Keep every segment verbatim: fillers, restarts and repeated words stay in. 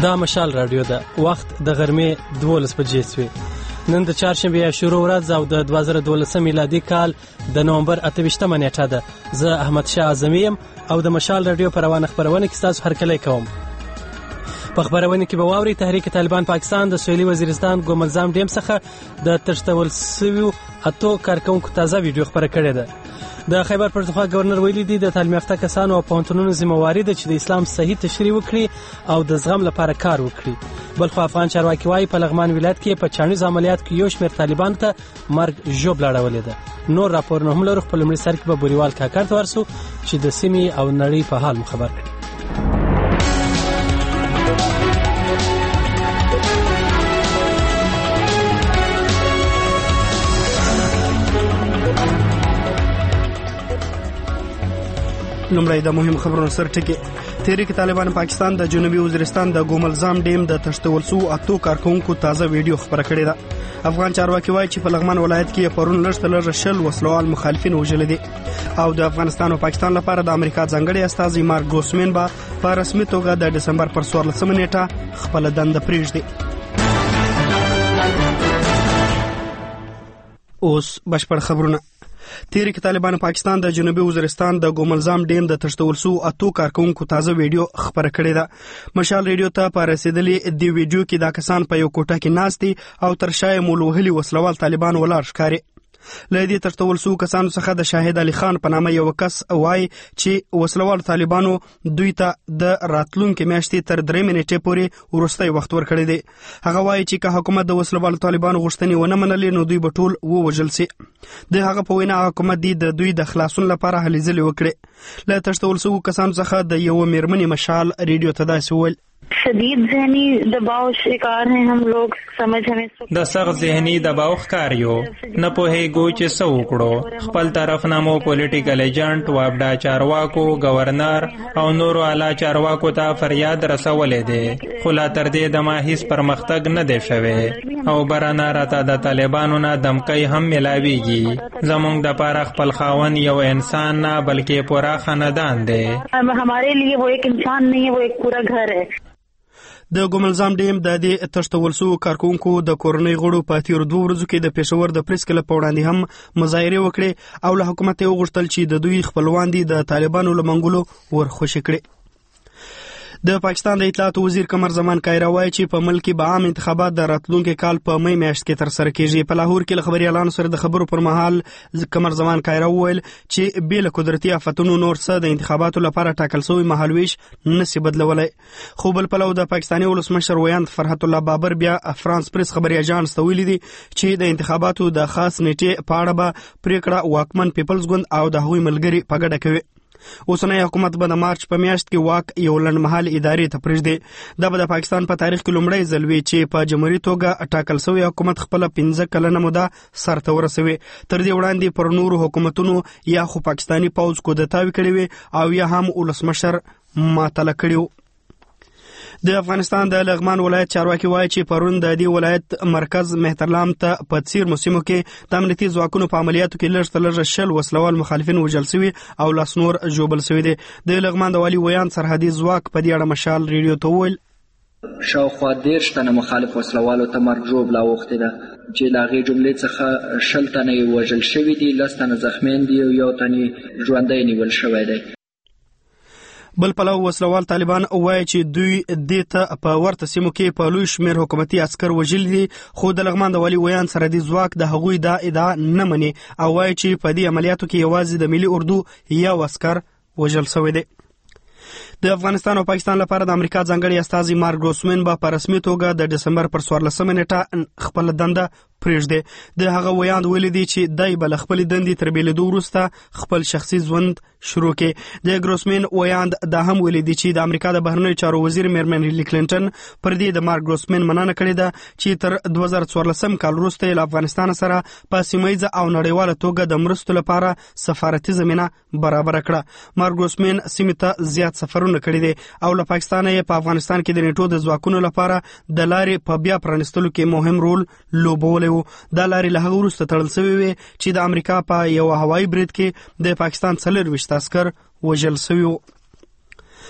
دا مشال رادیو ده. وخت د غرمې دولس بجې شوې. نن د چهارشنبې شروع ورځ او د دوه زره دولسم میلادي کال د نومبر اته ویشتمه نیټه ده. زه احمد شاه اعظمي یم او د مشال رادیو په روانه خپرونه کې ستاسو هرکلی کوم. په خبرونه کې به واوري تحریک طالبان پاکستان د سویلي وزیرستان ګوملزام ډیم څخه د تښتول شویو اتو کارکونکو تازه ویډیو خپره کړې ده. د خیبر پښتونخوا گورنر ویلي دی د تعلیم یافته کسانو او پوهنتونونو ذمہواري ده چې د اسلام صحیح تشریح وکړي او د زغم لپاره کار وکړي. بلخو افغان چارواکي وايي په لغمان ولایت کې په چاڼیز عملیات کې یو شمېر طالبانو ته مرګ ژوبله اړولې ده. نور راپورونه هم لرو. خپل لومړي سر کې به بوریوال کاکړ ته ورسو چې د سیمې او نړۍ په حال مو خبر کړي. لومړی د مهم خبرونو سر ټکی. تحریک طالبان پاکستان د جنوبي وزیرستان د ګوملزام ډیم د تښتول شوو اتو کارکونکو تازه ویډیو خپره کړې ده. افغان چارواکي وایي چې په لغمان ولایت کې پرون لږ تر لږه شل وسلوال مخالفین وژلي دي او د افغانستان او پاکستان لپاره د امریکا ځانګړي استازي مارک ګروسمن به په رسمي توګه د دسمبر پر څوارلسمه نیټه خپله دنده پرېږدي. اوس بشپړ خبرونه. تحریک طالبان پاکستان د جنوبي وزیرستان د ګوملزام ډیم د تښتول شوو اتو کارکونکو تازه ویډیو خپره کړې ده. مشال ریډیو ته په رسیدلې دی ویډیو کې دا کسان په یو کوټه کې ناست دي او تر شا یې مول وهلي وسلوال طالبان ولاړ ښکاري. له دې تښتول شوو کسانو څخه د شاهد علي خان په نامه یو کس وایي چې وسلوال طالبانو دوی ته د راتلونکې میاشتې تر درې نیټې پورې وروستی وخت ورکړی دی. هغه وایي چې که حکومت د وسلوال طالبانو غوښتنې ونه منلې نو دوی به ټول ووژل سي. د هغه په وینا حکومت دی د دوی د خلاصون لپاره هلې ځلې وکړي. له تښتول شوو کسانو څخه د یو میرمنې مشال ریډیو ته داسې وویل: شدید ذہنی دباؤ شکار ہیں ہم لوگ. سمجھ ہمیں د سخت ذهني دباو ښکار یو. نه پوهېږو چې څه وکړو. خپل طرف نه مو پولیټیکل ایجنټ، وابډا چارواکو، گورنر او نورو اعلی چارواکو ته فریاد رسولې دی، خو لا تر دې دمه هیڅ پرمختګ نه دی شوی او برانه راته د طالبانو نه دمکۍ هم میلاویږي. زموږ دپاره خپل خاوند یو انسان نه بلکې پورا خاندان دی. ہمارے لیے وہ ایک انسان نہیں ہے، وہ ایک پورا گھر ہے. د ګوملزام ډیم د دې تښتول شوو کارکونکو د کورنۍ غړو په تېرو دوه ورځو کې د پېښور د پریس کلب په وړاندې هم مظاهرې وکړې او له حکومت یې وغوښتل چې د دوی خپلوان دي د طالبانو له منګولو ورخوشي کړي. د پاکستان د اطلاعاتو وزیر قمر زمان کایرا وایي چې په ملک کې به عام انتخابات د راتلونکي کال په می میاشت کې ترسره کیږي. په لاهور کې له خبريالانو سره د خبرو پر مهال قمر زمان کایرا وویل چې بې له قدرتي آفتونو نور څه د انتخاباتو لپاره ټاکل شوی مهالویش نشي بدلولی. خو بل پلو د پاکستاني ولسمشر ویاند فرحت الله بابر بیا فرانس پریس خبري اژانس ته ویلي دي چې د انتخاباتو د خاص نیټې په اړه به پریکړه واکمن پیپلز ګوند او د هغوی ملګري په ګډه کوي. اوسنی حکومت به د مارچ په میاشت کې واک یو لنډمهال ادارې ته پرېږدي. دا به د پاکستان په تاریخ کې لومړی ځل وي چې په جمهوري توګه ټاکل شوی حکومت خپله پنځه کلنه موده سرته ورسوي. تر دې وړاندې پر نورو حکومتونو یا خو پاکستاني پوځ کودتاوې کړې وي او یا هم ولسمشر معطله کړي وو. د افغانستان د لغمان ولایت چارواکي وایي چې پرون د دې ولایت مرکز مهترلام ته په څیرمو سیمو کې د امنیتي ځواکونو په عملیاتو کې لږ تر لږه شل وسلوال مخالفین وژل شوي او لاس نور ژوبل شوي دي. د لغمان د والي ویاند سرحدي ځواک په دې اړه مشال ریډیو ته وویل: شاوخوا دېرش تنه مخالف وسلوالو ته مرګ ژوبله اوښتې ده چې له هغې جملې څخه شل تنه یې وژل شوي دي، لس تنه زخمیان دي او یو تن یې ژوندی نیول شوی دی. بل پلو وسلوال طالبان وایي چې دوی دې ته په ورته سیمو کې په لوی شمېر حکومتي عسکر وژلي دي، خو د لغمان د والي ویاند سرحدي ځواک د هغوی دا ادعا نه مني او وایي چې په دې عملیاتو کې یوازې د ملي اردو یو عسکر وژل شوی دی. د افغانستان او پاکستان لپاره د امریکا ځانګړي استازي مارک ګروسمن به په رسمي توګه د دسمبر پر څوارلسمه نیټه خپله دنده پرېږدي. د هغه ویاند ویلي دي چې دی به له خپلې دندې تر بېلېدو وروسته خپل شخصي ژوند شروع کړي. د ګروسمن ویاند دا هم ویلي دي چې د امریکا د بهرنیو چارو وزیر میرمن هیلي کلینټن پر دې د مارک ګروسمن مننه کړې ده چې تر دوه زره څوارلسم کال وروسته یې له افغانستان سره په سیمه ییزه او نړیواله توګه د مرستو لپاره سفارتي زمینه برابره کړه. مارک ګروسمن سیمې ته زیات سفرونه کړي دي او له پاکستانه یې په افغانستان کې د نیټو د ځواکونو لپاره د لارې په بیا پرانیستلو کې مهم رول لوبولی و. دا لارې له هغه وروسته تړل شوې وې چې د امریکا په یو هوایي برید کې د پاکستان څلور ویشت عسکر وژل شوي وو.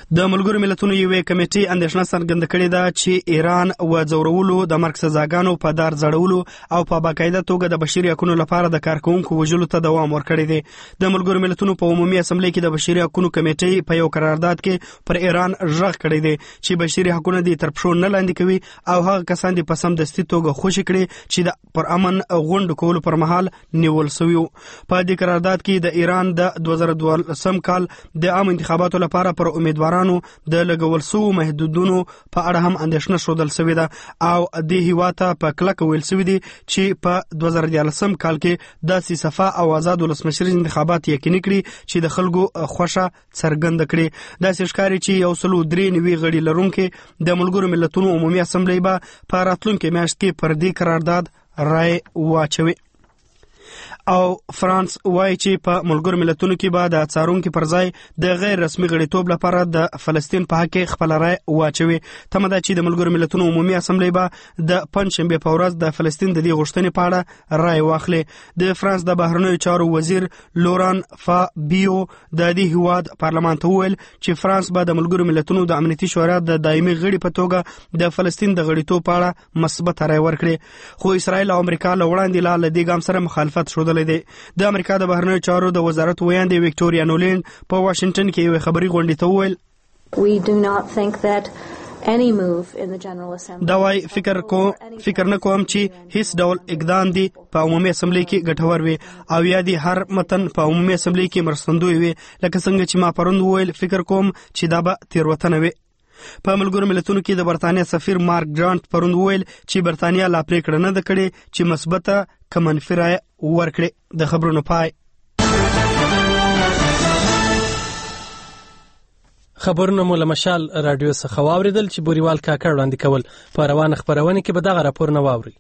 د ملګرو ملتونو یوې کمیټې اندېښنه څرګنده کړې ده چې ایران و ځورولو د مرګ سزاګانو په دار ځړولو او په باقاعده توګه د بشري حقوقو لپاره د کارکوونکو وژلو ته دوام ورکړی دی. د ملګرو ملتونو په عمومي اسمبلی کې د بشري حقوقو کمیټې په یو قرارداد کې پر ایران غږ کړی دی چې بشري حقوق دي تر پښو نه لاندې کوي او هغه کسان دي په سمدستي توګه خوشي کړي چې د پر امن غونډ کولو پر مهال نیول شوی. په دې قرارداد کې د ایران د دوه زره دولسم کال د عام انتخاباتو لپاره پر امیدوارانو د لګول شویو محدودونو په اړه هم اندېښنه ښودل شوې ده او دې هیواد ته په کلکه ویل شوي دي چې په دوه زره دیارلسم کال کې داسې صفا او آزاد ولسمشري انتخابات یقیني کړي چې د خلکو خوښه څرګنده کړي. داسې ښکاري چې یو سلو درې نوي غړي لرونکي د ملګرو ملتونو عمومي اسمبلی به په راتلونکي میاشت کې پر دې قرارداد رای واچوي. او فرانس وایي چې په ملګرو ملتونو کې به د څارونکو پر ځای د غیر رسمي غړیتوب لپاره د فلسطین په حق کې خپل رای واچوي. تمه ده چې د ملګرو ملتونو عمومي اسمبلی به د پنځشنبه په ورځ د فلسطین د دې غوښتنې په اړه رای واخلي. د فرانس د بهرنیو چارو وزیر لوران فابیو د دې هیواد پارلمان ته وویل چې فرانس به د ملګرو ملتونو د امنیتي شورا د دایمي غړي په توګه د فلسطین د غړیتوب په اړه مثبت رای ورکړي، خو اسرائیل او امریکا له وړاندې لا له دې ګام سره مخالفت شو. د امریکا د بهرنیو چارو د وزارت ویاندې وکټوریا نولین په واشنگټن کې یو خبري غونډې ته وویل دا وای فکر کو فکر نه کوم چې هیڅ ډول اقدام دی په عمومي اسمبلی کې ګټور وي او یا دی هر متن په عمومي اسمبلی کې مرستندوی وي لکه څنګه چې ما پرون وویل فکر کوم چې دا به تیروتنه وي. په ملګرو ملتونو کې د برتانیا سفیر مارک جانت پرون وویل چې برتانیا لا پریکړه نه ده کړې چې مثبته که منفي رای ورکړي. د خبرونو پای. خبرونه مو له مشال راډیو څخه واوریدل چې بوریوال کاکړ وړاندې کول. په روانه خبرونه کې به دغه راپورونه واوري.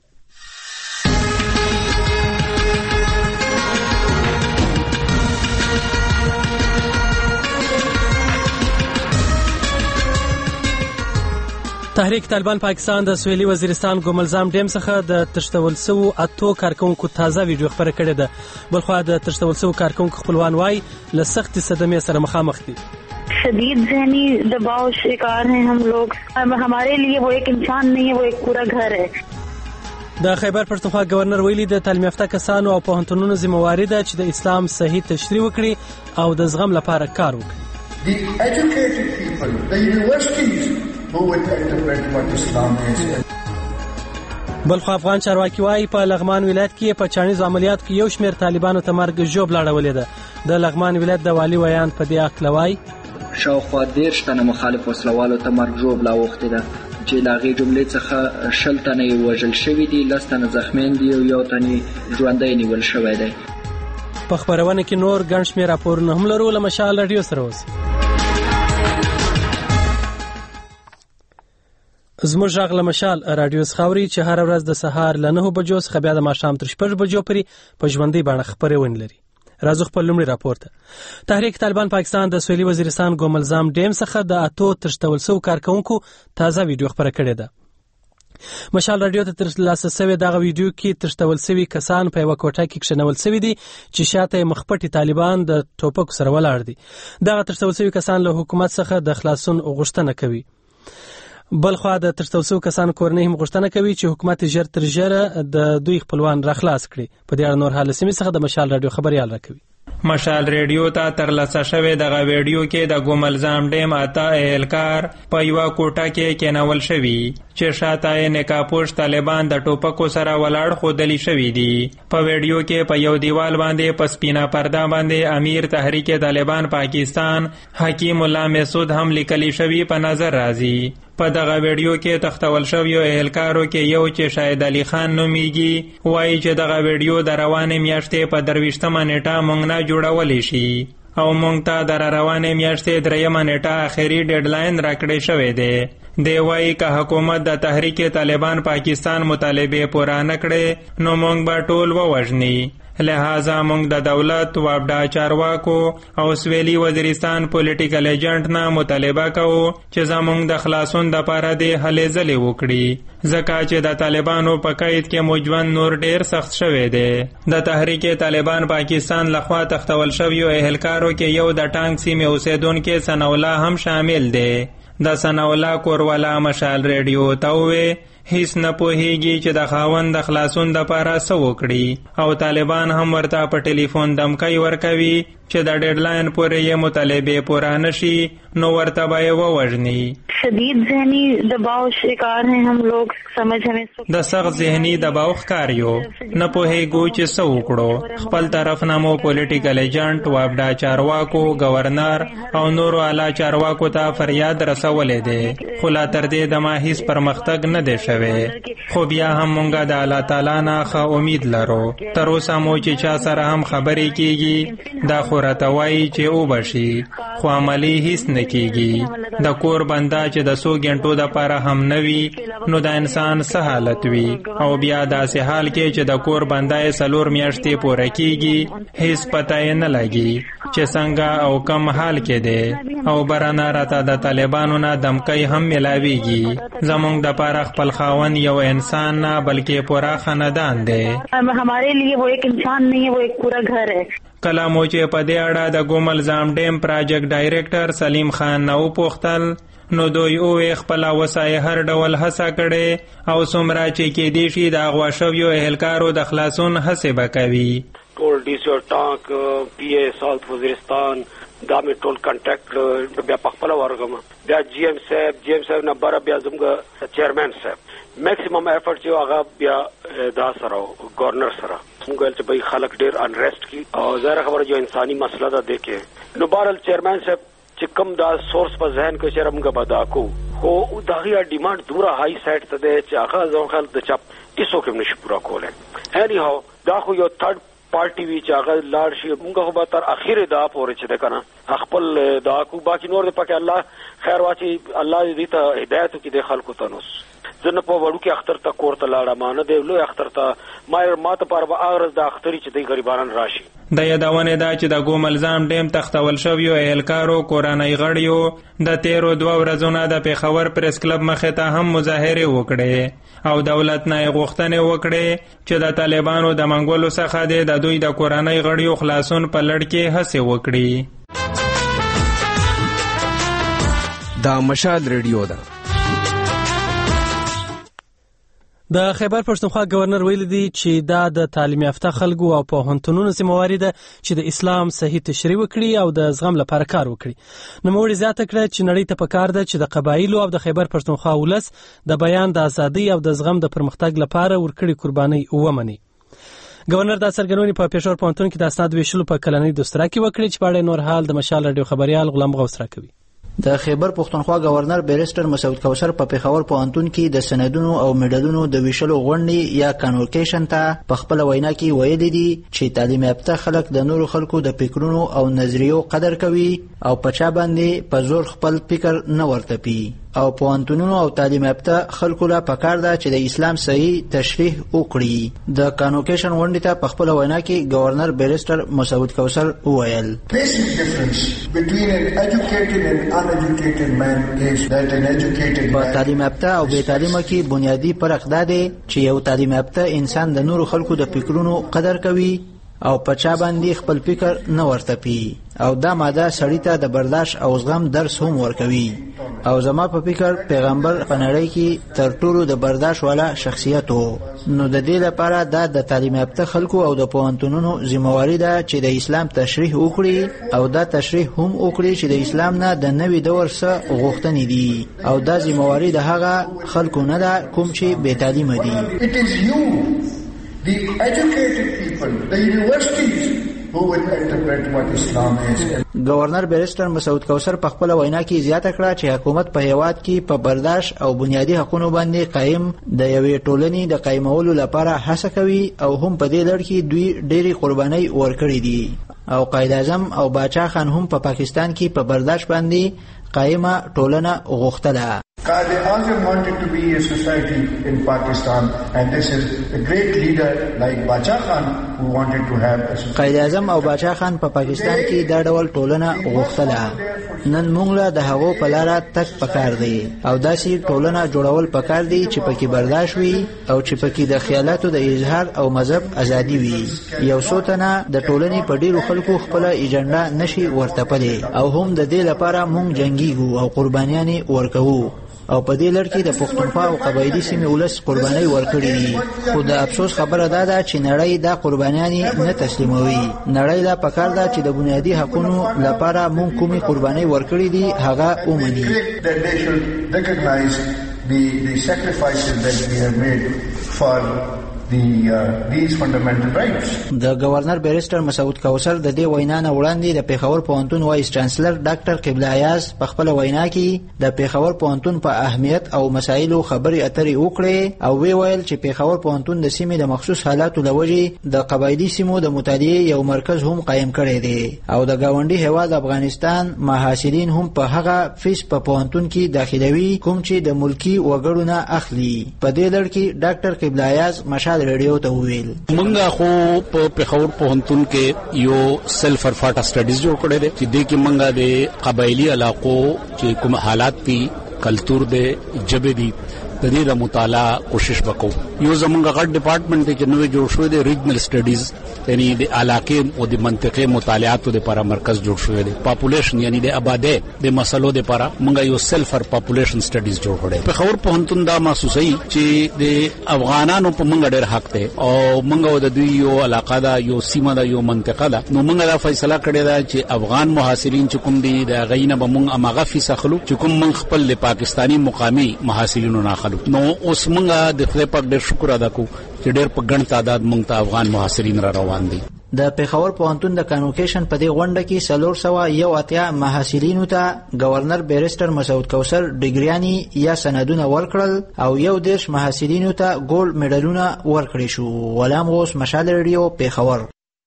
تحریک طالبان پاکستان د سویلي وزیرستان ګوملزام ډیم څخه د تشتول سو اتو کارکونکو تازه ویډیو خبره کړې ده. بلخوا د تشتول سو کارکونکو خپلوان وايي له سخت صدمې سره مخامخ دي. شدید ذہنی دباؤ شکار ہیں ہم لوگ. ہمارے لیے وہ ایک انسان نہیں ہے، وہ ایک پورا گھر ہے. د خیبر پښتونخوا گورنر ویلي د تعلیم یافته کسانو او پوهنتونونو ذمہواری ده چې د اسلام صحیح تشریح وکړي او د زغم لپاره کار وکړي. The educated people, the universities who will interpret what Islam is. بلخو افغان چارواکي وايي په لغمان ولایت کې په چانیز عملیات کې یو شمېر طالبانو ته مرګ ژوبل اړولې ده. د لغمان ولایت د والي ویان په دې اړه وایي شاوخوا دېرش تنه مخالف وسلوالو ته مرګ ژوبل اوښتې ده چې له هغې جملې څخه شل تنه یې وژل شوي دي، لس تنه زخمیان دي او یو تن یې ژوندی نیول شوی دی. په خبرونه کې نور ګڼ شمېر راپورونه هم لرو. له مشال راډیو سره اوسئ. زموږ غږ له مشال راډیو څخه اوري چې هر ورځ د سهار له نهو بجو څخه بیا د ماښام تر شپږ بجو پورې په ژوندۍ بڼه خپرونه لري. راځو خپل لومړی راپور ته. تحریک طالبان پاکستان د سویلي وزیرستان ګوملزام ډیم څخه د اتو تشتول سو کارکونکو تازه ویډیو خبره کړې ده. مشال راډیو ته ترلاسه شوې دغه ویډیو کې تشتول شوي کسان په یوه کوټه کې کښېنول شوي دي چې شاته یې مخپټي طالبان د ټوپکو سره ولاړ دي. دغه تشتول شوي کسان له حکومت څخه د خلاصون غوښتنه کوي. بلخوا د تشتول شوي کسانو کورنۍ هم غوښتنه کوي چې حکومت ژر تر ژره د دوی خپلوان راخلاص کړي. په دې اړه نور حال سیمې څخه د مشال راډیو خبريال راکوي. مشال ریډیو ته ترلاسه شوې دغه ویډیو کې د ګوملزام ډیم اته اهلکار په یوه کوټه کې کېنول شوي چې شاته یې نقابپوش طالبان د ټوپکو سره ولاړ ښودلي شوي دي. په ویډیو کې په یو دیوال باندې په سپینه پرده باندې امیر تحریک طالبان پاکستان حکیم الله مسعود هم لیکلي شوي په نظر راځي. په دغه ویډیو کې تختول شویو اهلکارو کې یو چې شاهد علي خان نومیږي وایي چې دغه ویډیو د روانې میاشتې په درویشتمه نیټه موږ نه جوړولی شي او موږ ته د روانې میاشتې دریمه نیټه اخري ډیډلاین راکړی شوی دی. دی وایي که حکومت د تحریک طالبان پاکستان مطالبې پوره نه کړي نو موږ به ټول ووژني. لہذا موږ د دولت وابډا چارواکو او سویلي وزیرستان پولیټیکل ایجنټ نه مطالبه کوو چې زموږ د خلاصون دپاره دې هلې ځلې وکړي، ځکه چې د طالبانو په قید کې مو ژوند نور ډیر سخت شوی دی. د تحریک طالبان پاکستان لخوا تختول شویو اهلکارو کې یو د ټانک سیمې اوسیدونکی ثناالله هم شامل دی. د ثناالله کوروالا مشال ریډیو ته وویل هیڅ نه پوهیږي چې د خاوند د خلاصون دپاره څه وکړي، او طالبان هم ورته په ټلیفون دمکی ورکوي چې د ډیډلاین پورې یې مطالبې پوره نشي نو ورته به یې ووژني. شدید ذهنی دباؤ شکار ہیں ہم لوگ، سمجھ ہمیں د سخت ذهني دباو ښکار یو، نه پوهیږو چې څه وکړو. خپل طرف نه مو پولیټیکل ایجنټ، وابډا چارواکو، گورنر او نورو اعلی چارواکو ته فریاد رسولی دی، خو لا تر دې دمه هیڅ پرمختګ نه دی شوی. خو بیا هم مونږ د الله تعالی نه ښه امید لرو. تر اوسه مو چې چا سره هم خبرې کیږي دا خو راته وایي چې وبشي، خو عملي هیڅ نه کیږي. د کور بنده چې د څو ګنټو دپاره هم نه وي نو د انسان څه حالت وي، او بیا داسې حال کې چې د کور بنده یې څلور میاشتې پوره کیږي هیڅ پته یې نه لګي چې څنګه او کم حال کې دی. او برانه راته د طالبانو نه دمکی هم ملاویږي. زمونږ دپاره خپل خاون یو انسان نه بلکې پورا خاندان دی. ہمارے لیے وہ ایک انسان نہیں ہے، وہ ایک پورا گھر ہے. کله مو چې په دې اړه د ګوملزام ډیم پراجیکټ ډایریکټر سلیم خان نه وپوښتل نو دوی وویل خپله وسایې هر ډول هڅه کړې او څومره چې کیدی شي د اغوا شویو اهلکارو د خلاصون هڅې به کوي. ټول ډي سی او ټانک پی ای ساوث وزیرستان دا مې ټول کنټیکټ بیا په خپله ورغم، بیا جی ایم صاحب جی ایم صاحب نه بره بیا زموږ چیرمین صاحب میکسیمم ایفرټ چې هغه بیا دا سره گورنر سره موږ ویل چې بھائی خلک ډېر انریسټ کی او ظاهره خبره جو انساني مسله ده دی کې. نو بهرحال چیرمین صاحب چې کوم دا سورس په ذهن کې چې موږ به دا کوو، خو د هغې ډیمانډ دومره های سایډ ته دی چې هغه زما خیال د چا هېڅوک هم نشي پوره کولی. اینی هاو دا خو یو تھرډ پارټي وي چې هغه لاړ شي، موږ خو به تر اخرې دا پورې چې دی که نه خپل دا کو، باقي نور د پکې الله خیر واچي، الله دې ته هدایت وکړي د خلکو ته. نو زه نه په وړوکي اختر ته کور ته لاړم، نه دی لوی اختر ته، ما ما ته پاره به هغه ورځ د اختري چې دی غریبانان راشي. د یادونې ده چې د ګوملزام ډیم تختول شویو اهلکارو کورنۍ غړیو د تیرو دوه ورځو نه د پېښور پریس کلب مخې ته هم مظاهرې وکړې او دولت نه یې غوښتنې وکړې چې د طالبانو د منګولو څخه دی د دوی د کورنۍ غړیو خلاصون په لړ کې هڅې وکړي. دا مشال ریډیو ده. د خیبر پښتونخوا گورنر ویلي دی چې دا د تعلیم یافته خلکو او پوهنتونونو ذمہواري ده چې د اسلام صحیح تشریح وکړي او د زغم لپاره کار وکړي. نوموړي زیاته کړه چې نړۍ ته پکار ده چې د قبایلو او د خیبر پښتونخوا ولس د بیان د ازادۍ او د زغم د پرمختګ لپاره ورکړي قرباني ومني. گورنر دا څرګندونې په پېښور پوهنتون کې د اسناد ویشلو په کلنۍ دوسترا کې وکړي چې په اړه نور حال د مشال رادیو خبريال غلام غوث راکوي. د خیبر پښتونخوا گورنر بیرسټر مسعود کوثر په پېښور پوهنتون کې د سندونو او میډالونو د ویشلو غونډې یا کانوکیشن ته په خپل وینا کې ویلي دي چې تعلیم یافته خلک د نورو خلکو د فکرونو او نظریو قدر کوي او په چا باندې په زور خپل فکر نه ورتپي، او پوهنتونونو او تعلیم یافته خلکو لا پکار ده چې د اسلام صحیح تشریح وکړي. د کانوکیشن غونډې ته په خپل وینا کې گورنر بیرسټر مسعود کوثر وویل په تعلیم یافته او بې تعلیمه کې بنیادی فرق دا دی چې یو تعلیم یافته انسان د نورو خلکو د فکرونو قدر کوي او په چا باندې خپل فکر نه ورتپي، او دا ماده سړی ته د برداشت او زغم درس هم ورکوي. او زما په فکر پیغمبر په نړۍ کې تر ټولو د برداشت والا شخصیت و. نو د دې لپاره دا د تعلیم یافته خلکو او د پوهنتونونو ذمہواري ده چې د اسلام تشریح وکړي او دا تشریح هم وکړي چې د اسلام نه د نوي دور څخه غوښتنې دي، او دا ذمہواري د هغه خلکو نه ده کوم چې بې تعلیمه دي. The educated people, the universities who will interpret what Islam is. گورنر بیرسټر مسعود کوثر په خپل وینا کې زیاته کړه چې حکومت په هیواد کې په برداشت او بنیادی حقوقو باندې قائم د یوې ټولنې د قائمولو لپاره هڅه کوي او هم په دې لړ کې دوی ډېری قربانۍ ورکړي دي، او قائد اعظم او باچا خان هم په پا پاکستان کې په برداشت باندې قائمه ټولنه غوښتله. Qaid Azam wanted to be a society in Pakistan, and this is a great leader like Bacha Khan who wanted to have a society. قائد اعظم او باچا خان په پا پاکستان کې دا ډول ټولنه غوښتله. نن موږ له د هغو په لاره تک پکار دی او داسې ټولنه جوړول پکار دی چې پکې برداشت وي او چې پکې د خیالاتو د اظهار او مذهب ازادي وي. یو څو تنه د ټولنې په ډیرو خلکو خپل ایجنډا نشي ورتپلی او هم د دې لپاره موږ جنگیږو او قربانیانې ورکوو او په دې لړ کې د پښتونخوا او قبایلي سیمې ولس قربانۍ ورکړي دي. خو د افسوس خبره دا ده چې نړۍ دا قربانیانې نه تسلیموي. نړۍ لا پکار ده چې د بنیادي حقونو لپاره مونږ کومې قربانۍ ورکړي دي هغه ومني. The, the sacrifices that we have made for the, uh, these fundamental rights. د گورنر بیرسټر مسعود کوثر د دې وینا نه وړاندې د پیښور پوهنتون وایس چانسلر ډاکټر قبله ایاز په خپل وینا کې د پیښور پوهنتون په اهمیت او مسایلو خبرې اترې وکړې او وی ویل چې پیښور پوهنتون د سیمې د مخصوص حالاتو لوجې د قبایلي سیمو د مطالعې یو مرکز هم قایم کړی دی او د گاونډي هیواد افغانستان محصلین هم په هغه فیس په پوهنتون کې داخلوي کوم چې د ملکی وګړو نه اخلي. په دې لړ کې ډاکټر قبله ایاز مشال ریډیو ته ویل مونږه خو په پیښور پوهنتون کې یو سیلف ارفاټا سټډیز جوړ کړی دی چې دې کې مونږه د قبایلی علاقو چې کوم حالات دي کلچر دی جبه دي د دې د مطالعه کوشش وکړو. یو زمونږ غټ ډپارټمنټ دی چې نوې جوړ شوی دی ریجنل سټډیز یعنی د علاقې او د منطقې مطالعاتو لپاره مرکز جوړ شوی دی. پاپولیشن یعنی د آبادی د مسلو لپاره مونږ یو سیلف ار پاپولیشن سټډیز جوړ کړی. په خور پوهنتون دا محسوسي چې د افغانانو په مونږ ډېر حق دی او مونږ د دوی یو علاقه دا یو سیمه دا یو منطقه ده. نو مونږ دا فیصله کړې ده چې افغان محصلین چې کوم دي د غینه به مونږ اماغه فیس اخلو چې کوم مونږ خپل د پاکستانی مقامی محصلینو نه اخلو. نو اوس مونږه د خپل په ډېر شکر ادا کوو چې ډېر په ګڼ تعداد مونږ ته افغان محصلین را روان دي. د پیښور پوهنتون د کانوکیشن په دې غونډه کې څلور سوه یو اتیا محصلینو ته گورنر بیرسټر مسعود کوثر ډیګریانې یا سندونه ورکړل او یو دېرش محصلینو ته ګولډ میډلونه ورکړي شو. غلام غوث مشال ریډیو پیښور.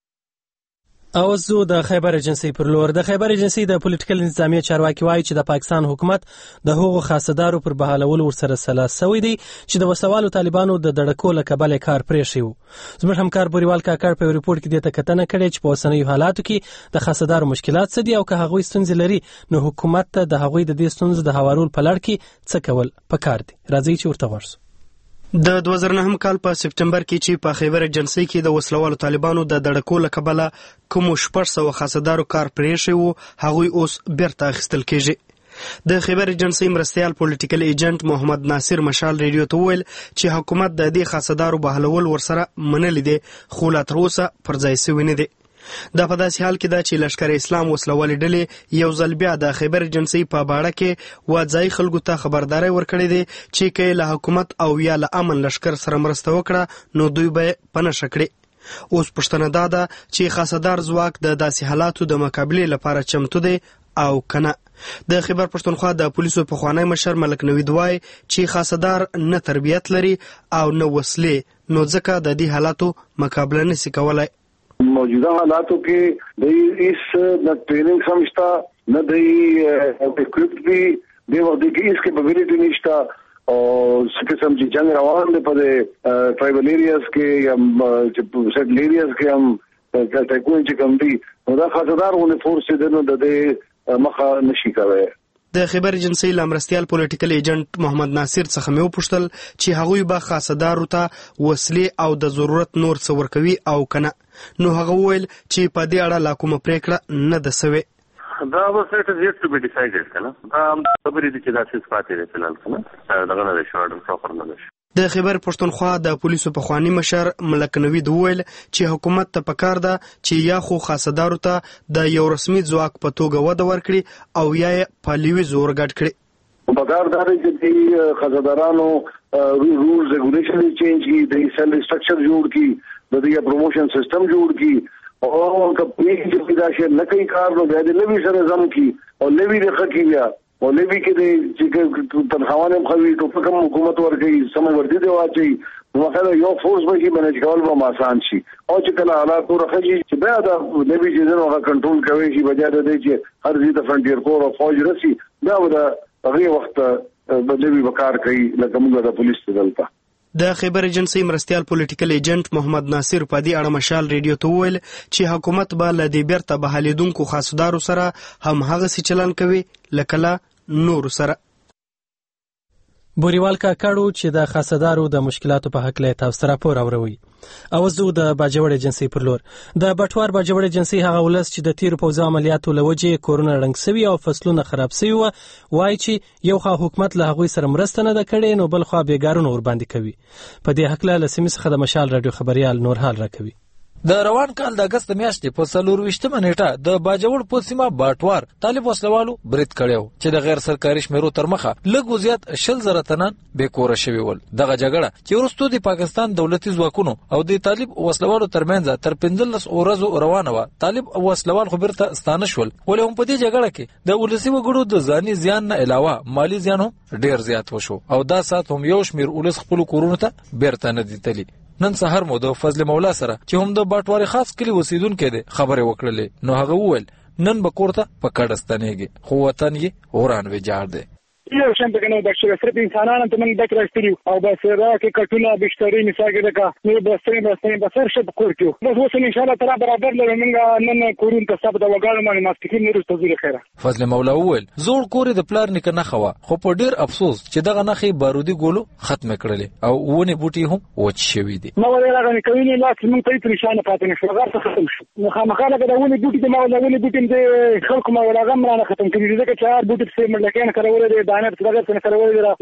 او زه د خیبر ایجنسی پر لور د خیبر ایجنسی د پولیټیکل انتظامیه چارواکي وایي چې د پاکستان حکومت د هغو خاصدارو پر بحالولو ورسره سلا سوی دی چې د وسوالو طالبانو د دړکو له کبله کار پرې شو. زموږ همکار بوریوال کاکړ په ریپورت کې د تکتنه کړي چې په اوسنیو حالاتو کې د خاصدارو مشکلات څه دي او که هغوی ستونزې لري نو حکومت ته د هغوی د دې ستونزو د هوارول په لړ کې څه کول پکار دي. راځي چې ورته ورسو. د دوه زره نهم کال په سپټمبر کې چې په خیبر ایجنسی کې د وسلوالو طالبانو د دړکو له کبله کوم شپږ سوه خاصدارو کار پرې شوی وو هغوی اوس بیرته اخیستل کېږي. د خیبر ایجنسی مرستیال پولیټیکل ایجنټ محمد ناصر مشال ریډیو ته وویل چې حکومت د دې خاصدارو بحالول ورسره منلی دی خو لا تر اوسه پر ځای سوی نه دی. دا په داسې حال کې ده چې لشکر اسلام وسلوالې ډلې یو ځل بیا د خیبر ایجنسی په باړه کې وځای خلکو ته خبرداري ورکړې ده چې که له حکومت او یا له امن لشکر سره مرسته وکړه نو دوی به په نښه کړي. اوس پوښتنه دا ده چې خاصدار ځواک د داسې حالاتو د مقابلې لپاره چمتو دی او کنه. د خیبر پښتونخوا د پولیسو پخوانی مشر ملک نوید وایي چې خاصدار نه تربیت لري او نه وسلې نو ځکه د دې حالاتو مقابله نشي کولای. موجوده حالاتوں کے دئی اس نہ ٹریننگ سمجھتا نہ دئی اکوپمنٹ بھی بے وقت کی اس کیپیبلٹی نشتا اور قسم کی جنگ روان دے پدے ٹرائبل ایریاز کے یا سیٹل ایریاز کے ہم ٹیکوین چکم دی دا خاصدار ہونے فورس سے دنوں دے مخا نشی کوي. د خیبر ایجنسی لامرستیال پولیټیکل ایجنټ محمد ناصر څخه مې وپوښتل چې هغوی به خاصدارو ته وسلې او د ضرورت نور څه ورکوي او کنه. نو هغه وویل چې په دې اړه لا کومه پریکړه نه ده سوې. دا اوس it is yet to be decided کنه. دا خبرې دي چې دا څه پاتې ده فلال کنه. دا غنه د شورډر پروپر نه ده. د خیبر پښتونخوا د پولیسو پخوانی مشر ملک نوید وویل چې حکومت ته پکار ده چې یا خو خاصدارو ته د یو رسمي ځواک په توګه وده ورکړي او یا یې په لیوي زور ګډ کړي. پکار ده چې د خاصدارانو رولز ریګولیشن چینج کی د سیلری سټرکچر جوړ کی د دې پروموشن سیستم جوړ کی او کپنی چې پیدا شي نه کوي کار نو د لیوي سره ځم کی او لیوي د خکی بیا او لیوی کې د چې تنخواهونه خوي ټوپک حکومت ورګي سم ورته دی واچي نو هغه یو فورس به شي منیج کول به آسان شي او چې کله حالات ورخي چې بیا دا لیوی چې نو هغه کنټرول کوي شي بجا د دې چې هر ځای د فرنټیر کور او فوج رسي دا د هغه وخت بدوی وکار کوي لکه موږ د پولیس دلته. د خیبر ایجنسی مرستیال پولیټیکل ایجنټ محمد ناصر په دې اړه مشال ریډیو ته وویل چې حکومت به له دې بیرته بحالیدونکو خاصدارو سره هم هغسې چلن کوي لکه له نورو سره. بوریوال کاکړو چې د خاصدارو د مشکلاتو په هکله تاسو راپور اوروي. او زه د باجوړ ایجنسی پر لور د بټوار باجوړ ایجنسی هغه ولس چې د تیر پوځي عملیاتو لوجې کورونا رنګ سوي او فصلونه خراب سوي و وای چې یو خا حکومت له هغوی سره مرسته نه کړي نو بل خو بیګارونه ور باندې کوي. په دې هکله لسمې څخه د مشال رادیو خبريال نورحال راکوي. د روان کال د اگست میاشتې په څلور ویشتمه نیټه د باجوړ په سیمه باټوار طالب وسلوالو برید کړو چې د غیر سرکاري شمیرو تر مخه لږ زیات شل زره تنان بیکوره شوي ول. دغه جګړه چې وروسته د پاکستان دولتي ځواکونو او د طالب وسلوالو ترمنځ تر پنځلس ورځو روانه و. طالب وسلوال خو بیرته ستانه شول ولې هم په دې جګړه کې د ولسي وګړو د ځاني زیان نه علاوه مالی زیان هم ډیر زیات وشو او دا سات هم یو شمیر ولس خپل کورونو ته بیرته نه دي تللی. نن سحر مو د فضل مولا سره چې هم د باټوار خاص کلی اوسیدونکو دی خبره وکړلې نو هغه وویل نن به کورته په کډستانېږي خو وطن یې وران ویجاړ دی. یو شان په کنه د صرف انسانانو ته من دک راستریو او بس راکه کټونه بشتري مثاګه دکا نو بس نه بس نه بس سر شپ کوړو بس اوس ان شاء الله تعالی برابر لرو موږ نن کورون ته سب د وګړو باندې ماسکین نه رسته زیره خیره. فضل مولا وویل زوړ کور د پلار نک نه خوا خو په ډیر افسوس چې دغه نخي بارودي ګولو ختم کړلې او ونه بوټي هم وچ شوی دي. نو ولې راغلی کوي نه لاس موږ ته نشانه پاتې نشو غار څه ختم شو نو خامخاله د ونه بوټي د مولا ونه بوټي د خلکو مولا غم را ختم کړي ځکه چې هر بوټي څه ملکان کړول دي دانه څنګه څنګه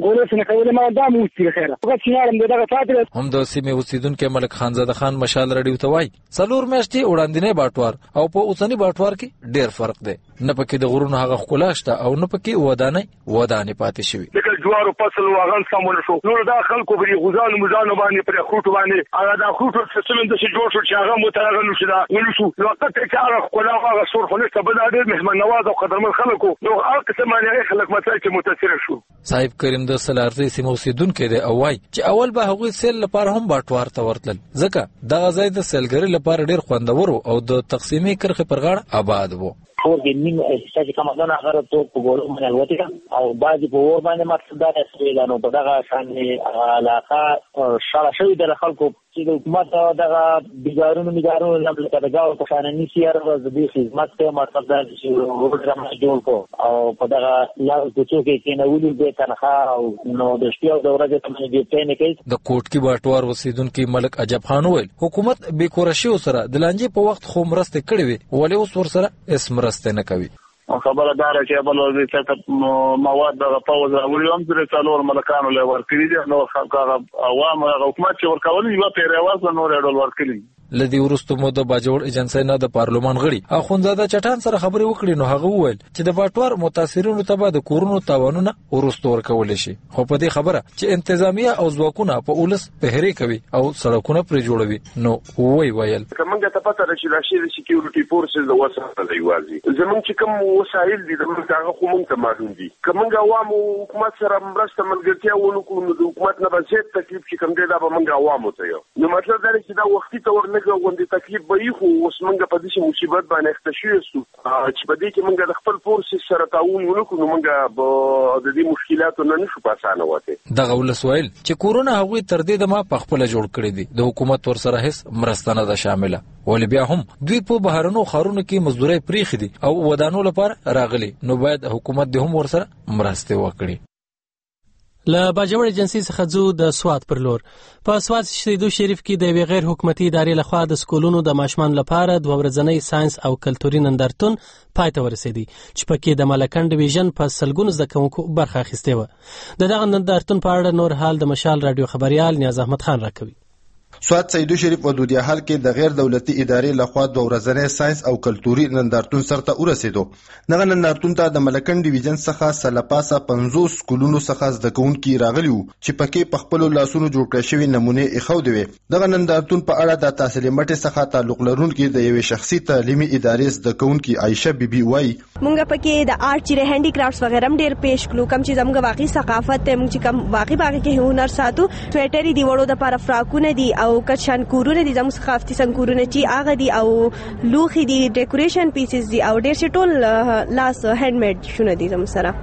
هم د سیمې اوسیدونکو ملک خانزاده خان مشال رډیو ته وای څلور میاشتې وړاندې باټوار او په اوسنی باټوار کې ډیر فرق دی. نه پکې د غرونو هغه خلاشته او نه پکې ودانې ودانې پاتې شوی. د جوارو فصل واغن سمول شو نو دا خلکو بری غزان مزان باندې پر خوټ باندې هغه دا خوټ فصلونه د جوړ شو چې هغه مترغل شو دا ول شو وخت چې هغه خلا هغه سور خلک ته بل ډیر مهمان نواز او قدرمن خلکو نو هغه څه معنی خلک مثلا چې متاثر شو. صاحب کریم د سلارزي سیمه اوسیدونکو دی او وای چې اول به هغوی سیل لپاره هم باټوار ته ورتل ځکه دغه ځای د سیلګری لپاره ډیر خوندور او د تقسیمي کرخه پر غاړه آباد وو. خور کې نیم احساسي کمزونه هغه ته په ګورو باندې الوتي او بعضی په ور باندې مقصد دا چې دا نو په دغه شان علاقه شاله شوی د خلکو چې د حکومت دغه بګارونو میګارونو لپاره د گاو په شان نشي ارز د خدمت ته مطلب دا چې ورته ما جوړ کو او په دغه لا د څوکې کې نه ولې به تنخواه او نو د شپې او د ورځې ته باندې دې نه کوي. د کوټ کې باټوار وسیدونکو ملک عجب خان وویل حکومت به کورشي سره د لانجې په وخت خو مرسته کړې وي ولې اوس ور سره اسم مرسته نه کوي. خبره دار چې بل ورته ته مواد د پاوز اوریوم تر څلور ملکانو له ورکړي دي نو هغه عوام حکومت چې ورکول یو پیرواز نو ډول ورکړي. لدی ورستو مو د باجوړ ایجنسی نه د پارلمان غړي اخونزاده چټان سره خبرې وکړي نو هغه وویل چې د باټوار متاثرینو ته به د کورونو تاوانونه ورستو ورکول شي خو په دې خبره چې انتظامیه او ځواکونه په اولس پهري کوي او سړکونه پرې جوړوي نو وای ویل کومه ته پته راشي راشي د سکیورټي فورسز د وسه دی وازي زمون چې کوم وسایل دي د موږ هغه خو موږ ته معلوم دي کومه عوامو حکومت سره مرسته ملګرتیا ونکو نو د حکومت نه به زیات تکلیف چې کوم دی دا به موږ عوامو ته یو نو مطلب دا چې دا وختي تور نه غوندي تکلیف به یو اوس موږ په دې مصیبت باندې اخته شو چې په دې کې موږ د خپل فورس سره تعاون ونکړو نو موږ به د دې مشکلاتو نه نشو پاسانه وته. دغه ولسوایل چې کورونا هغوی تر دې د ما په خپل جوړ کړی دي د حکومت ور سره هیڅ مرسته نه ده شامله ولې بیا هم دوی په بهرنو خارونو کې مزدوري پریخي دي او ودانو لپاره راغلي نو باید حکومت د هم ور سره مرسته وکړي. له باجوړ ایجنسی څخه ځو د سواد پر لور. په سواد شریدو شریف کې د یوې غیر حکومتي ادارې لخوا د سکولونو د ماشومانو لپاره دوه ورځنی ساينس او کلتوري نندارتون پای ته ورسېدی چې پکې د ملکن ډیویژن په سلګونو زده کوونکو برخه اخیستې وه. د دغه نندارتون په اړه نور حال د مشال رادیو خبريال نیاز احمد خان راکوي. سواد سیدو شریف و دودیا حال کې د غیر دولتي ادارې لخوا د ورځنی ساينس او کلتوري نندارتون سره ورسېدو. دغه نندارتون ته د ملکن ډیویژن څخه سلپاسه پنځوس سکولونو څخه زده کوونکي راغلي وو چې پکې په خپل لاسونو جوړ کړی شوی نمونه ایښودې وي. دغه نندارتون په اړه د تحصیل مټې څخه تعلق لرونکي د یوې شخصي تعلیمي ادارې زده کوونکي عایشه بیبي وایي مونږ پکې د آرټ چې هینډي کرافټس وغیرہ هم ډېر پېښ کړو کوم چې زموږ واقعي ثقافت ته مونږ چې کوم واقعي باغ کې هنر ساتو سویټر دی وړو د لپاره فراکونه دي او کچان کورونه دي زموږ ثقافتي څنګهونه چې هغه دي او لوخي دي ډیکوریشن پیسز دي او ډېر څه ټول لاس هاند میډ شونه دي زموږ سره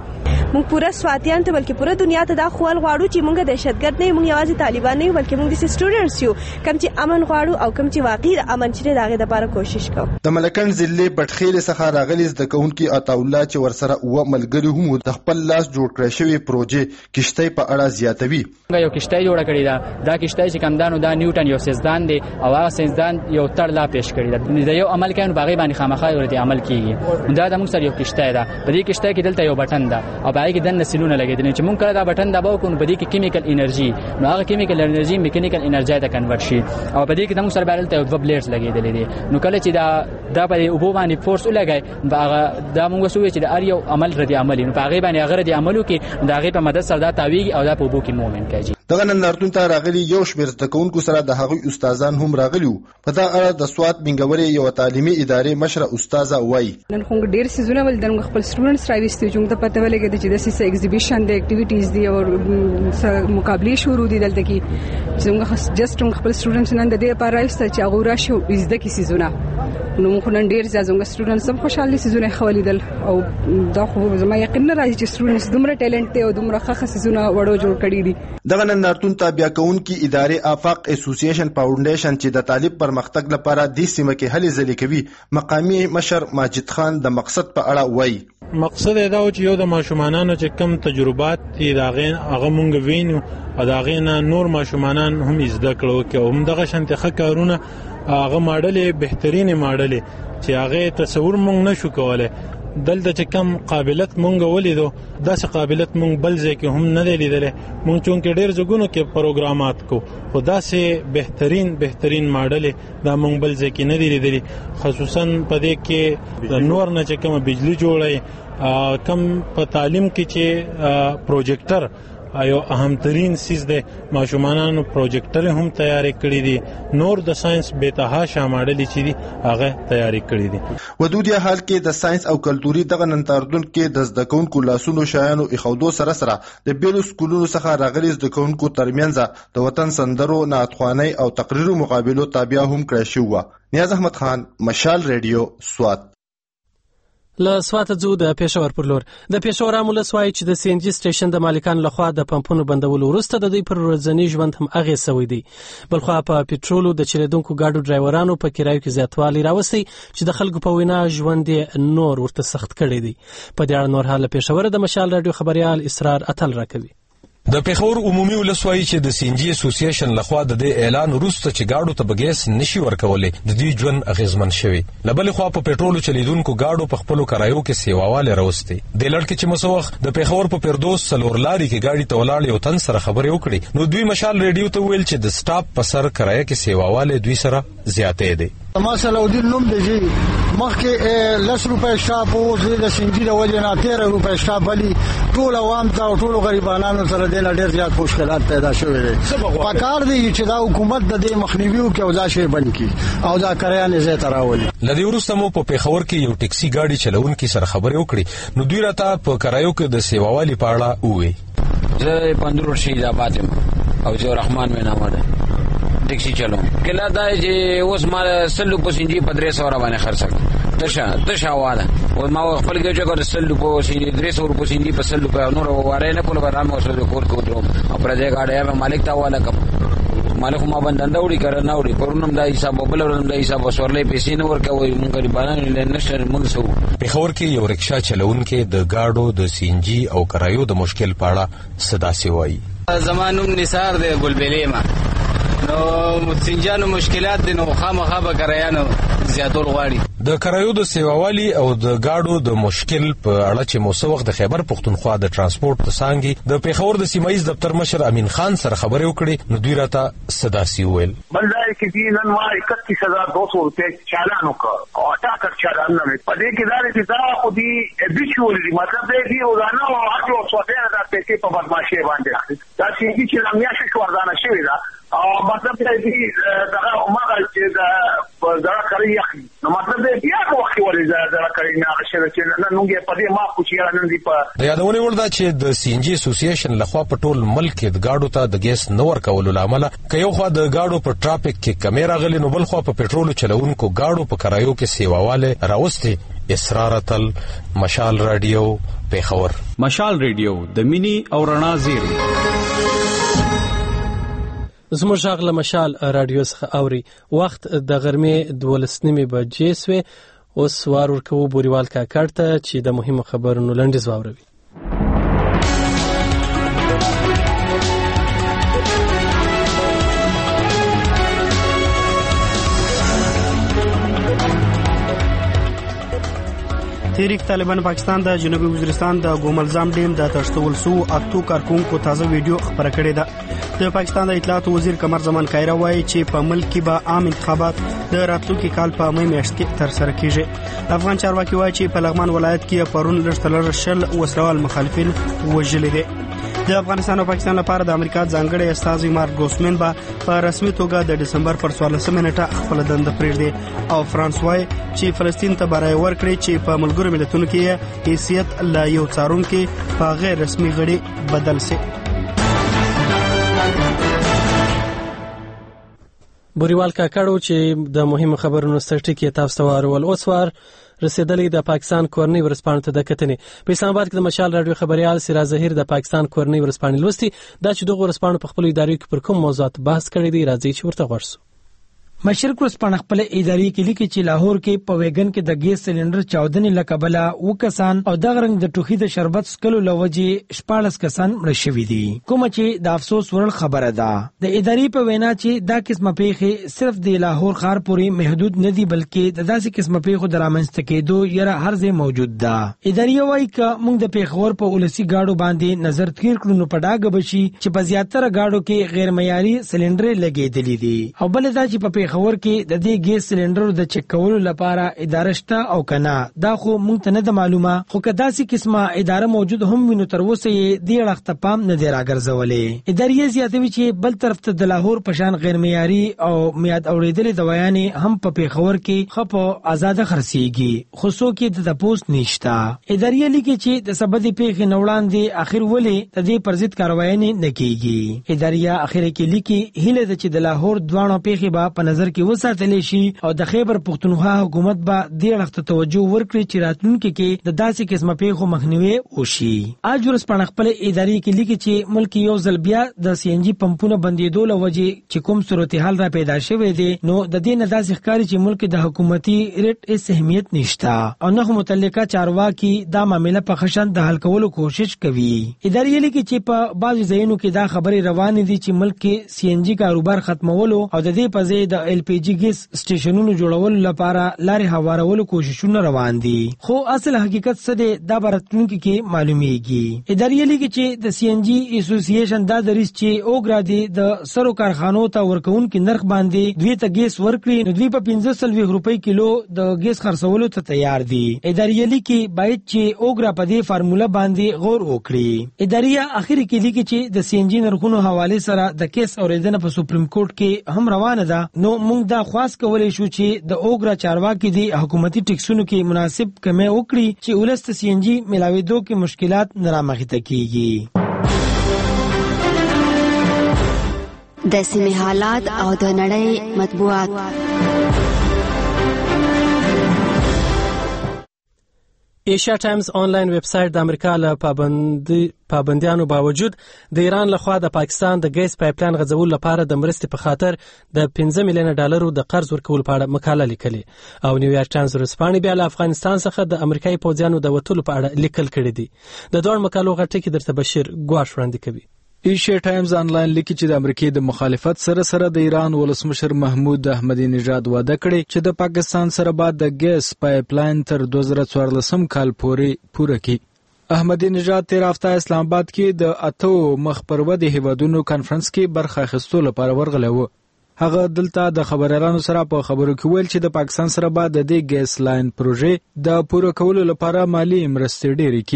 موږ پوره سواتیان ته بلکې پوره دنیا ته دا خوال غواړو چې موږ دهشتګرد نه یو، موږ یوازې طالبان نه یو، بلکې موږ د سټوډنټس یو کوم چې امن غواړو او کوم چې واقعي د امن چې دغه لپاره کوشش کوو. د ملکن ضلع بټخیل څخه راغلي زده کوونکي عطا الله چې ورسره اوه ملګري هم د خپل لاس جوړ کړی شوی پروژې کشتۍ په اړه زیاتوي. یو کشتۍ جوړه کړې ده، دا کشتۍ چې کمدانو دا نیوټن یو سیزدان دی او هغه سیزدان یو تړ لا پیش کړی ده، د یو عمل کوي باغې باندې خامخا ورته عمل کیږي. دا د موږ سره یو کشتۍ ده، په دې کشتۍ کې دلته یو بټن ده او باغې کې دنه سیلونه لګیدل چې موږ کله دا بټن دباو کوو په دې کې کیمیکل انرژي، نو هغه کیمیکل انرژي میکانیکل انرژي ته کنورټ شي او په دې کې د موږ سره بیرل ته دوه بلیډز لګیدل دي. نو کله چې دا دا په اوبو باندې فورس ولګای هغه دا موږ سوې چې د اریو عمل ردی عمل نو په هغه باندې هغه ردی عملو کې د هغه په مدد سره دا تاویږي او دا په اوبو کې مومنت کوي. دغه نندارتون ته راغلي یو شمېر زده کوونکو سره د هغوی استادان هم راغلي وو. په دغه اړه د سوات منګورې یوه تعلیمي ادارې مشره استاده وایي نن خو ډېر څیزونه ول د خپل سټوډنټس راوستي چې موږ ته پته ولګېده چې داسې څه ایگزیبیشن د اکټیویټیز دي او مقابلې شروع دي دلته کې چې موږ جسټ خپل سټوډنټس نن د دې لپاره راوستل چې هغوی راشي او زده کړي څیزونه. نو موږ نن ډېر زیات زموږ سټوډنټس هم خوشحال دي څیزونه یې ښه ولیدل او دا خو زما یقین نه راځي چې سټوډنټس دومره ټیلنټ دی او دومره ښه ښه څیزونه وړو جوړ کړي دي. دغه نندارتون ته بیا کوونکي ادارې آفاق اسوسییشن فاونډیشن چې د طالب پرمختګ لپاره دې سیمه کې هلې ځلې کوي مقامي مشر ماجد خان د مقصد په اړه وایي. مقصد دا و چې یو د ماشومانانو چې کم تجربات دي د هغې هغه مونږ وینو او د هغې نه نور ماشومانان هم زده کړو کې او همدغه شانتې ښه کارونه هغه ماډلې بهترینې ماډلې چې هغې تصور مونږ نشو کولی. دلته چې کم قابلیت مونږ ولیدو داسې قابلیت مونږ بل ځای کې هم نه دی لیدلی. مونږ چونکې ډېر ځایونو کې پروګرامات کو خو داسې بهترین بهترین ماډلې دا مونږ بل ځای کې نه دی لیدلی، خصوصا په دې کې د نور نه چې کومه بجلی جوړی کم په تعلیم کې چې پروجیکټر ایو اهم ترین سیز ده ماشومانانو پروجیکټر هم تیاری کړی دي، نور د ساينس به تهاشا ماډل چې دي هغه تیاری کړی دي. ودودیا حال کې د ساينس او کلتوري دغه نندارتون کې د زده کوونکو لاسونو شایانو اخودو سره سره د بیلو سکولونو څخه راغلي زده کوونکو ترمنځ د وطن سندرو نعتخوانۍ او تقریرو مقابلو تابع هم کړی شو. نیاز احمد خان، مشال ریډیو، سوات. له سوات ځو د پېښور پر لور. د پېښور امولس وایي چې د سی ان جی سټیشن د مالکانو لخوا د پمپونو بندولو وروسته د دوی پر ورځني ژوند هم اغېز شوی دی. بلخوا په پټرولو د چلیدونکو ګاډو ډرایورانو په کرایو کې زیاتوالی راوستی چې د خلکو په وینا ژوند نور ورته سخت کړی دی. په دې اړه نور حال پېښور د مشال رادیو خبريال اسرار اتل راکوي. د پېښور عمومي ولسوالۍ چې د سی ان جی اسوسییشن لخوا د دې اعلان وروسته چې گاډو ته بګیس نشي ورکولې د دې ژوند اغیزمن شوی. لبل خو په پېټرولو چلیدونکو گاډو په خپل کرایو کې سیواواله راوستي. د لړ کې چې مسوخ د پېښور په پردوس سلور لاري کې گاډي تولاړ یو تن سره خبرې وکړي نو دوی مشال ریډیو ته ویل چې د سټاپ په سر کرایه کې سیواواله دوی سره زیاتې دي. ما صلاحالدین نوم دی جی مخکې لس روپۍ شاپ اوس د سنجي د وجې نه تیرہ روپۍ شاپ بلی ټول عوام ته او ټولو غریبانانو سره دې نه ډېر زیات مشکلات پیدا شوي دي. پکار دی چې دا حکومت د دې مخنیوي وکړي او دا شی بند کړي او دا کرایه ځای ته راولي. له دې وروسته مو په پېښور کې یو ټکسي ګاډي چلونکي سره خبرې وکړې نو دوی راته په کرایو کې د سیواوالي په اړه وویل. زه پندرو شهید آباد یم او زه رحمان مې نامه ده ټکسي چلوم. کله دا چې اوس ما سلو په سنجي په درې سوه باندې خرڅ کړ تشه تشه واده او ما خپل کې چې کړ سلو په سنجي درې سوه په سنجي په سلو په نور واره نه په برام اوس د کور کو درو او پر دې گاډي مالک تا والا کم مالک ما باندې وړي کړه نه وړي پرونم دا حساب بلورم دا حساب سورلې پیسې نه ورکوي مونږ غریبانو نه نشر مونږ سو. پېښور کې یو رکشا چلونکي د گاډو د سینجی او کرایو د مشکل پاړه صدا سی وایي. زمانوم نثار دی بلبلې ما نو سنجانو مشکلات دي نو خامخا به کرایانو زیاتول غواړي. د کرایو د سیواوالي او د گاډو د مشکل په اړه چې موسو وخت د خیبر پختونخوا د ترانسپورت تسانګي د پېښور د سیمایي دفتر مشر امین خان سره خبرې وکړې نو دوی راته صدا سی ویل. بلدای کې دي نن ما اکتیس هزار دو سو روپے چالان وکړ او اٹھاکر چالان نه په دې کې دا چې دا خو دي ابیچول دي مطلب دې دی روزانه او اټو سوته دا پیسې په بدمعشي باندې اخلي. دا چې چې لمیا شي ورزانه شوی دا او مطلب دې دی دا ما چې دا دا کوي نو مطلب دې بیا وخت کې ولې زړه کوي نه شر چې نن موږ په دې ما کوچیا نن دی په د یادونه وردا چې د سی ان جی اسوسییشن لخوا په ټول ملک کې د گاډو ته د ګیس نور کولو لامل که یو خوا د گاډو په ټرافیک کې کمی راغلی نو بل خوا په پېټرول چلوونکو گاډو په کرایو کې سیواواله راوستي. اسرارتل مشال رادیو پیښور. مشال رادیو د مینی او رڼا زیری. زموږ غږ له مشال رادیو څخه اوري. وخت د غرمې دولس نیمې بجې سوې. اوس وار ورکوو بوریوال کاکړ ته چې د مهمو خبرونو لنډیز واوروي. تحریک طالبان پاکستان د جنوبي وزیرستان د ګوملزام ډیم د تشتول سو اتو کارکونکو تازه ویډیو خبره کړې ده. د پاکستان د اطلاعات وزیر قمر زمان کایرا وایي چې په ملک کې به عام انتخابات د راتلونکي کال په مې میاشت کې ترسره کیږي. افغان چارواکي وایي چې په لغمان ولایت کې پرون لږترلږه شل وسلوال مخالفین وژلي دي. د افغانستان او پاکستان لپاره د امریکا ځانګړی استازی مارک ګوسمن به په رسمي توګه د دسمبر پر څوارلسمه نیټه خپل دنده پرېږدي او فرانس وایي چې فلسطین ته برای ورکړي چې په ملګرو ملتونو کې حیثیت لا یو څارونکي په غیر رسمي غړي بدل سي. بوریوال کاکړو چې د مهمو خبرونو سترټکی تاسو ته وارول. اوس وار رسیدلې د پاکستان کورنۍ ورسپانې ته د کتنې. په اسلام آباد کې د مشال رادیو خبريال سراج ظهیر د پاکستان کورنۍ ورسپانې لوستي. دا چې دغه ورسپانې په خپل ادارې کې پر کوم موضوعات بحث کړي دي راځي چې ورته ورسو. مشرق ورسپانې خپل ادارې کې لیکي چې لاهور کې په ویګن کې د ګیس سلندر چاودنې لکبله وکسان او د غرنګ د ټوخي د شربت سکلو لوجې شپاړس کسان مړ شوي دي. کوم چې د افسوس ورل خبره ده. د ادارې په وینا چې دا قسمه پیښې صرف د لاهور ښار پورې محدود نه دي بلکې د داسې قسمه پیښو د رامنځته کېدو یره هر ځای موجود ده. ادارې وایي چې موږ د پیښور په ولسی گاډو باندې نظر تیر کړو نو په ډاګه بشي چې په زیاتره گاډو کې غیر معیاري سلندر لګېدلې دي او بل دا چې په خبر کې د دې ګیس سلندر د چک کولو لپاره اداره شته او کنه دا خو مونږ ته نه د معلومه خو کدا سي قسمه اداره موجود هم وینو تر اوسه یې د وخت پام نه دی راګرځولې. ادارې زیاتوي چې بل طرف ته د لاهور پشان غیر معیاري او میاد اوریدلې دوايانې هم په پیښور کې خپ آزاد خرسيږي خو څوک د تپوس نشتا. ادارې لیکي چې د سبد پیښې نوړان دي اخر ولې د دې پرځید کاروایي نه کیږي. ادارې اخر کې لیکي هله د چې د لاهور دوانو پیښې به په نظر کې وساتل شي او د خیبر پختونخوا حکومت به د وخت توجه ورکړي چې راتلونکي کې د داسې قسمه پیښو مخنیوي وشي. اج ورسپانې خپل ادارې کې لیکي چې ملک یو ځل بیا د سی ان جی پمپونو بندیدو لوجه چې کوم صورتحال را پیدا شوه دي نو د دې نه داسې ښکاري چې ملک د حکومتي ریټ هیڅ اهمیت نشته او نه متعلقه چارواکي دا معاملې په خشن د حل کولو کوشش کوي. ادارې لیکي چې په بعض ځایونو کې دا خبرې روانې دي چې ملک کې سی ان جی کاروبار ختمولو او د دې په ځای د ال پی جی ګیس سټیشنونو جوړولو لپاره لارې هوارولو کوششونه روان دي خو اصل حقیقت څه دی دا براتونکو کې معلومیږي. ادارې لیکي چې د سی ان جی اسوسییشن دا دریس چې اوګرا دی د سرو کارخانو ته ورکوونکو نرخ باندې دوی ته ګیس ورکړي نو دوی په پنځه سلوي روپۍ کیلو د ګیس خرڅولو ته تیار دي. ادارې لیکي باید چې اوګرا په دې فارموله باندې غور وکړي. ادارې اخر کې لیکي چې د سی ان جی نرخونو حواله سره د کیس اوریدنه په سپریم کورټ کې هم روانه ده نو موږ دا خاص کولای شو چې د اوګرا چارواکي دي حکومتي ټیکسونو کې مناسب کمی وکړي چې ولست سی ان جی ملاویدو کې مشکلات نه رامخته کیږي. د سیمې حالات او د نړۍ مطبوعات. ایشیا ټایمز آنلاین ویب سټ د امریکا له پابندي پابندیانو باوجود د ایران لخوا د پاکستان د ګیس پایپلاین غځولو لپاره د مرستې په خاطر د پنځه میلیونه ډالرو د قرض ورکولو په اړه مقاله لیکلې او نیویارک ټایمز ورسپانې بیا له افغانستان څخه د امریکایي پوځیانو د وټولو په اړه لیکل کړي دي. د دوه مقالو غټه کې درته بشیر ګواش وړاندې کوي. ایشیا ټایمز آنلاین لیکي چې د امریکای د مخالفت سره سره د ایران ولسمشر محمود احمدی نژاد وعده کړې چې د پاکستان سره بعد د ګیس پایپلاین تر دوه زره څوارلسم کال پورې پوره کړي. احمدی نژاد تیر هفته اسلام آباد کې د اتو مخ پر ودې هیوادونو کانفرنس کې برخه اخیستو لپاره ورغلی و. هغه دلته د خبريالانو سره په خبرو کې ویل چې د پاکستان سره بعد د دې ګیس لاین پروژې د پوره کولو لپاره مالی مرستې ډېرې کړي.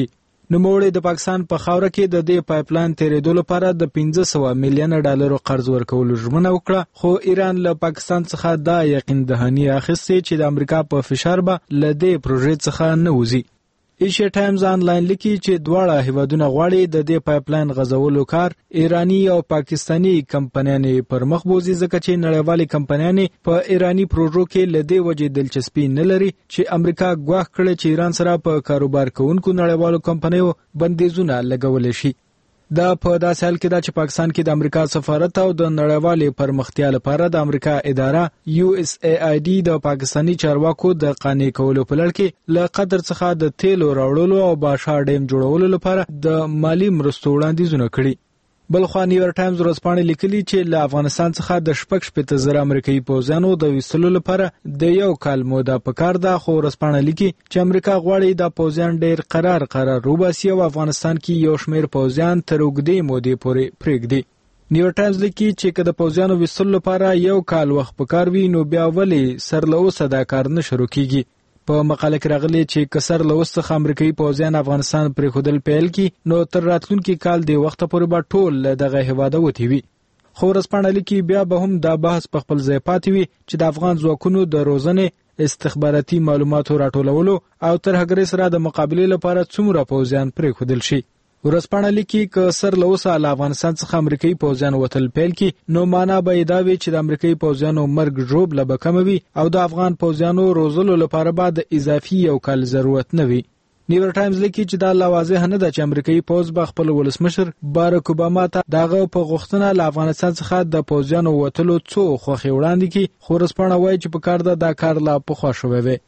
نوموړي د پاکستان په خاوره کې د دې پایپلاین تیرېدو لپاره د پنځه سوه میلیونه ډالرو قرض ورکولو ژمنه وکړه، خو ایران له پاکستان څخه دا یقین دهاني اخیستې چې د امریکا په فشار به له دې پروژې څخه نه وځي. ایشیا ټایمز آنلاین لیکي چې دواړه هیوادونه غواړي د دې پایپلاین غځولو کار ایرانی او پاکستانی کمپنیانې پر مخ بوزي، ځکه چې نړیوالې کمپنیانې په ایرانی پروژو کې له دې وجې دلچسپي نه لري چې امریکا ګواښ کړی چې ایران سره په کاروبار کوونکو نړیوالو کمپنیو بندیزونه لګولی شي. دا په داسې حال کې ده چې پاکستان کې د امریکا سفارت او د نړیوالې پرمختیا لپاره د امریکا اداره یو اس ای آی ډي د پاکستانی چارواکو د قانع کولو په لړ کې له قطر څخه د تیلو راوړلو او باشا ډیم جوړولو لپاره د مالی مرستو وړاندیزونه کړي. بلخوا نیویارک ټایمز ورځپاڼې لیکلي چې له افغانستان څخه د شپږ شپېته زره امریکایي پوځیانو د ویستلو لپاره د یو کال موده پکار ده، خو ورځپاڼه لیکي چې امریکا غواړي دا پوځیان ډېر قرار قرار وباسي او افغانستان کې یو شمېر پوځیان تر اوږدې مودې پورې پرېږدي. نیویارک ټایمز لیکي چې که د پوځیانو ویستلو لپاره یو کال وخت پکار وي نو بیا ولې سر له اوسه دا کار نه شروع کیږي. په مقاله کې راغلي چې کسر له اوس څخه امریکایي پوځیان افغانستان پرېښودل پیل کړي نو تر راتلونکي کال د وخته پورې به ټول له دغه هېواده وتې وي. خو ورځپاڼه لیکي بیا به هم دا بحث په خپل ځای پاتې وي چې د افغان ځواکونو د روزنې، استخباراتي معلوماتو راټولولو او ترهګرۍ سره د مقابلې لپاره څومره پوځیان پرېښودل شي. ورځپاڼه لیکي که سر له اوسه له افغانستان څخه امریکایي پوځیان وتل پیل کړي نو معنا به یې دا وي چې د امریکایي پوځیانو مرګ ژوبله به کمه وي او د افغان پوځیانو روزلو لپاره به د اضافي یو کال ضرورت نه وي. نیویارک ټایمز لیکي چې دا لا واضح نه ده چې امریکایي پوځ به خپل ولسمشر باراک اوباما ته دغه په غوښتنه له افغانستان څخه د پوځیانو وتلو څو خوښې وړاندې کړي، خو ورځپاڼه وایي چې په کار ده دا کار لا پخوا شوی وی.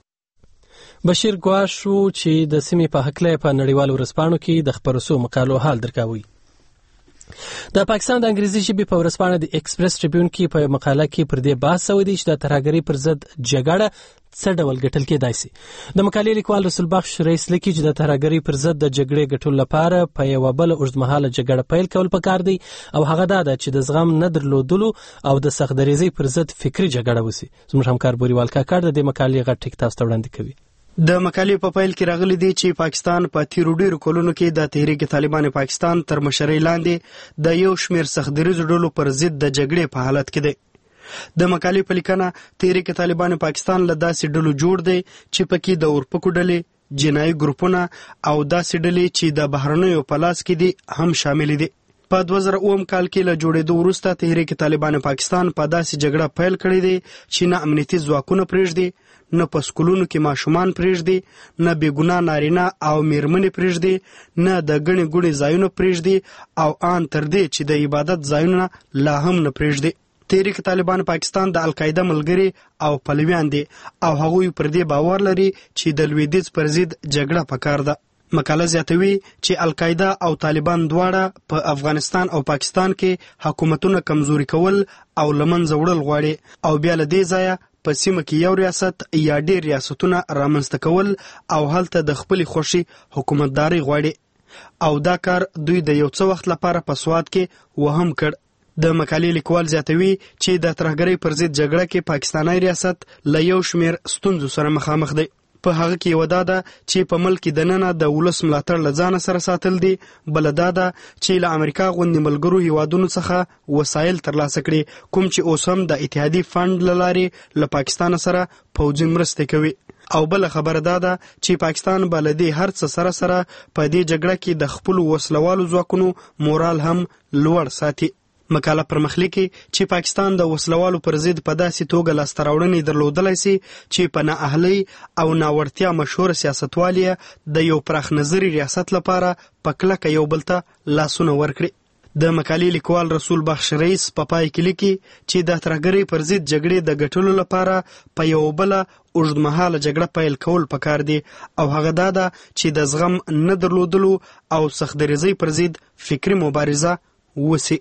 بشیر ګواښ شو چې د سیمې په هکله په نړیوالو ورځپاڼو کې د خپرو سوو مقالو حال درکاوی. د پاکستان د انګریزي ژبې په ورځپاڼه د ایکسپریس ټریبیون کې په مقاله کې پر دې بحث شوی دی چې د ترهګرۍ پر ضد جګړه څه ډول ګټل کېدای شي. د مقالې لیکوال رسول بخش رئیس لیکي چې د ترهګرۍ پر ضد د جګړې ګټلو لپاره په یوه بله اوږدمهاله جګړه پیل کول پکار دی او هغه دا ده چې د زغم نه درلودلو او د سخت دریځۍ پر ضد فکري جګړه وشي. زموږ همکار بوریوال کاکړ د دې مقالې غټ ټیک تاسو ته وړاندې کوي. د مقالې په پیل کې راغلي دي چې پاکستان په تیرو ډیرو کلونو کې د تحریک طالبان پاکستان تر مشرۍ لاندې د یو شمېر سخت دریځو ډلو پر ضد د جګړې په حالت کې دی. د مقالې په لیکنه تحریک طالبان پاکستان له داسې ډلو جوړ دی چې پکې د اورپکو ډلې، جنایي ګروپونه او داسې ډلې چې د بهرنیو په لاس کې دي هم شامل دي. په دوه زره اووم کال کې له جوړېدو وروسته تحریک طالبان پاکستان په داسې جګړه پیل کړې دی چې نه امنیتي ځواکونه پرېږدي، نه په سکولونو کې ماشومان پرېږدي، نه بېګناه نارینه او میرمنې پرېږدي، نه د ګڼې ګوڼې ځایونه پرېږدي او ان تر دې چې د عبادت ځایونه لا هم نه پرېږدي. تحریک طالبان پاکستان د القاعده ملګري او پلویان دي او هغوی پر دې باور لري چې د لویدیځ پر ضد جګړه پکار ده. مقاله زیاتوي چې القاعده او طالبان دواړه په افغانستان او پاکستان کې حکومتونه کمزوري کول او لمنځه وړل غواړي او بیا له دې ځایه په سیمه کې یو ریاست یا ډېر ریاستونه رامنځته کول او هلته د خپلې خوښې حکومتداري غواړي او دا کار دوی د یو څه وخت لپاره په سواد کې وهم کړ. د مقالې لیکوال زیاتوي چې د ترهګرۍ پر ضد جګړه کې پاکستاني ریاست له یو شمېر ستونزو سره مخامخ دی. په هغه کې یو دا ده چې په ملک د ننه د ولس ملاتړ له ځانه سره ساتل دي، بله دا ده چې له امریکا غوندې ملګرو هیوادونو څخه وسایل ترلاسه کړي، کوم چې اوس هم د اتحادي فنډ له لارې له پاکستان سره پوځي مرستې کوي. او بله خبره دا ده چې پاکستان به له دې هر څه سره سره په دې جګړه کې د خپلو وسلوالو ځواکونو مورال هم لوړ ساتي. مقاله پر مخ لیکي چې پاکستان د وسلوالو پر ضد په داسې توګه لاسته راوړنې درلودلی سي چې په نااهلۍ او ناوړتیا مشهور سیاستوال یې د یو پراخ نظري ریاست لپاره په کلکه یو بل ته لاسونه ورکړي. د مقالې لیکوال رسول بخش رئیس په پای کې لیکي چې د ترهګرۍ پر ضد جګړې د ګټلو لپاره په یو بله اوږدمهاله جګړه پیل کول پکار دي او هغه دا ده چې د زغم نه درلودلو او سخت دریځۍ پر ضد فکري مبارزه وسي.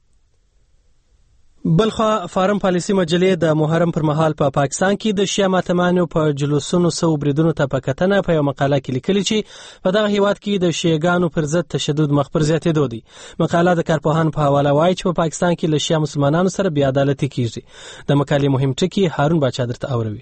بلخوا فارم پالیسي مجلې د محرم پر مهال په پا پاکستان کې د شیعه ماتمانو په جلوسونو سو بریدونو ته په کتنه په یو مقاله کې لیکلي چې په دغه هیواد کې د شیعهګانو پر ضد تشدد مخ پر زیاتېدو دی. مقاله د کارپوهانو په حواله وایي چې په پا پاکستان کې له شیعه مسلمانانو سره بې عدالتي کیږي. د مقالې مهم ټکي هارون باچا درته اوروي.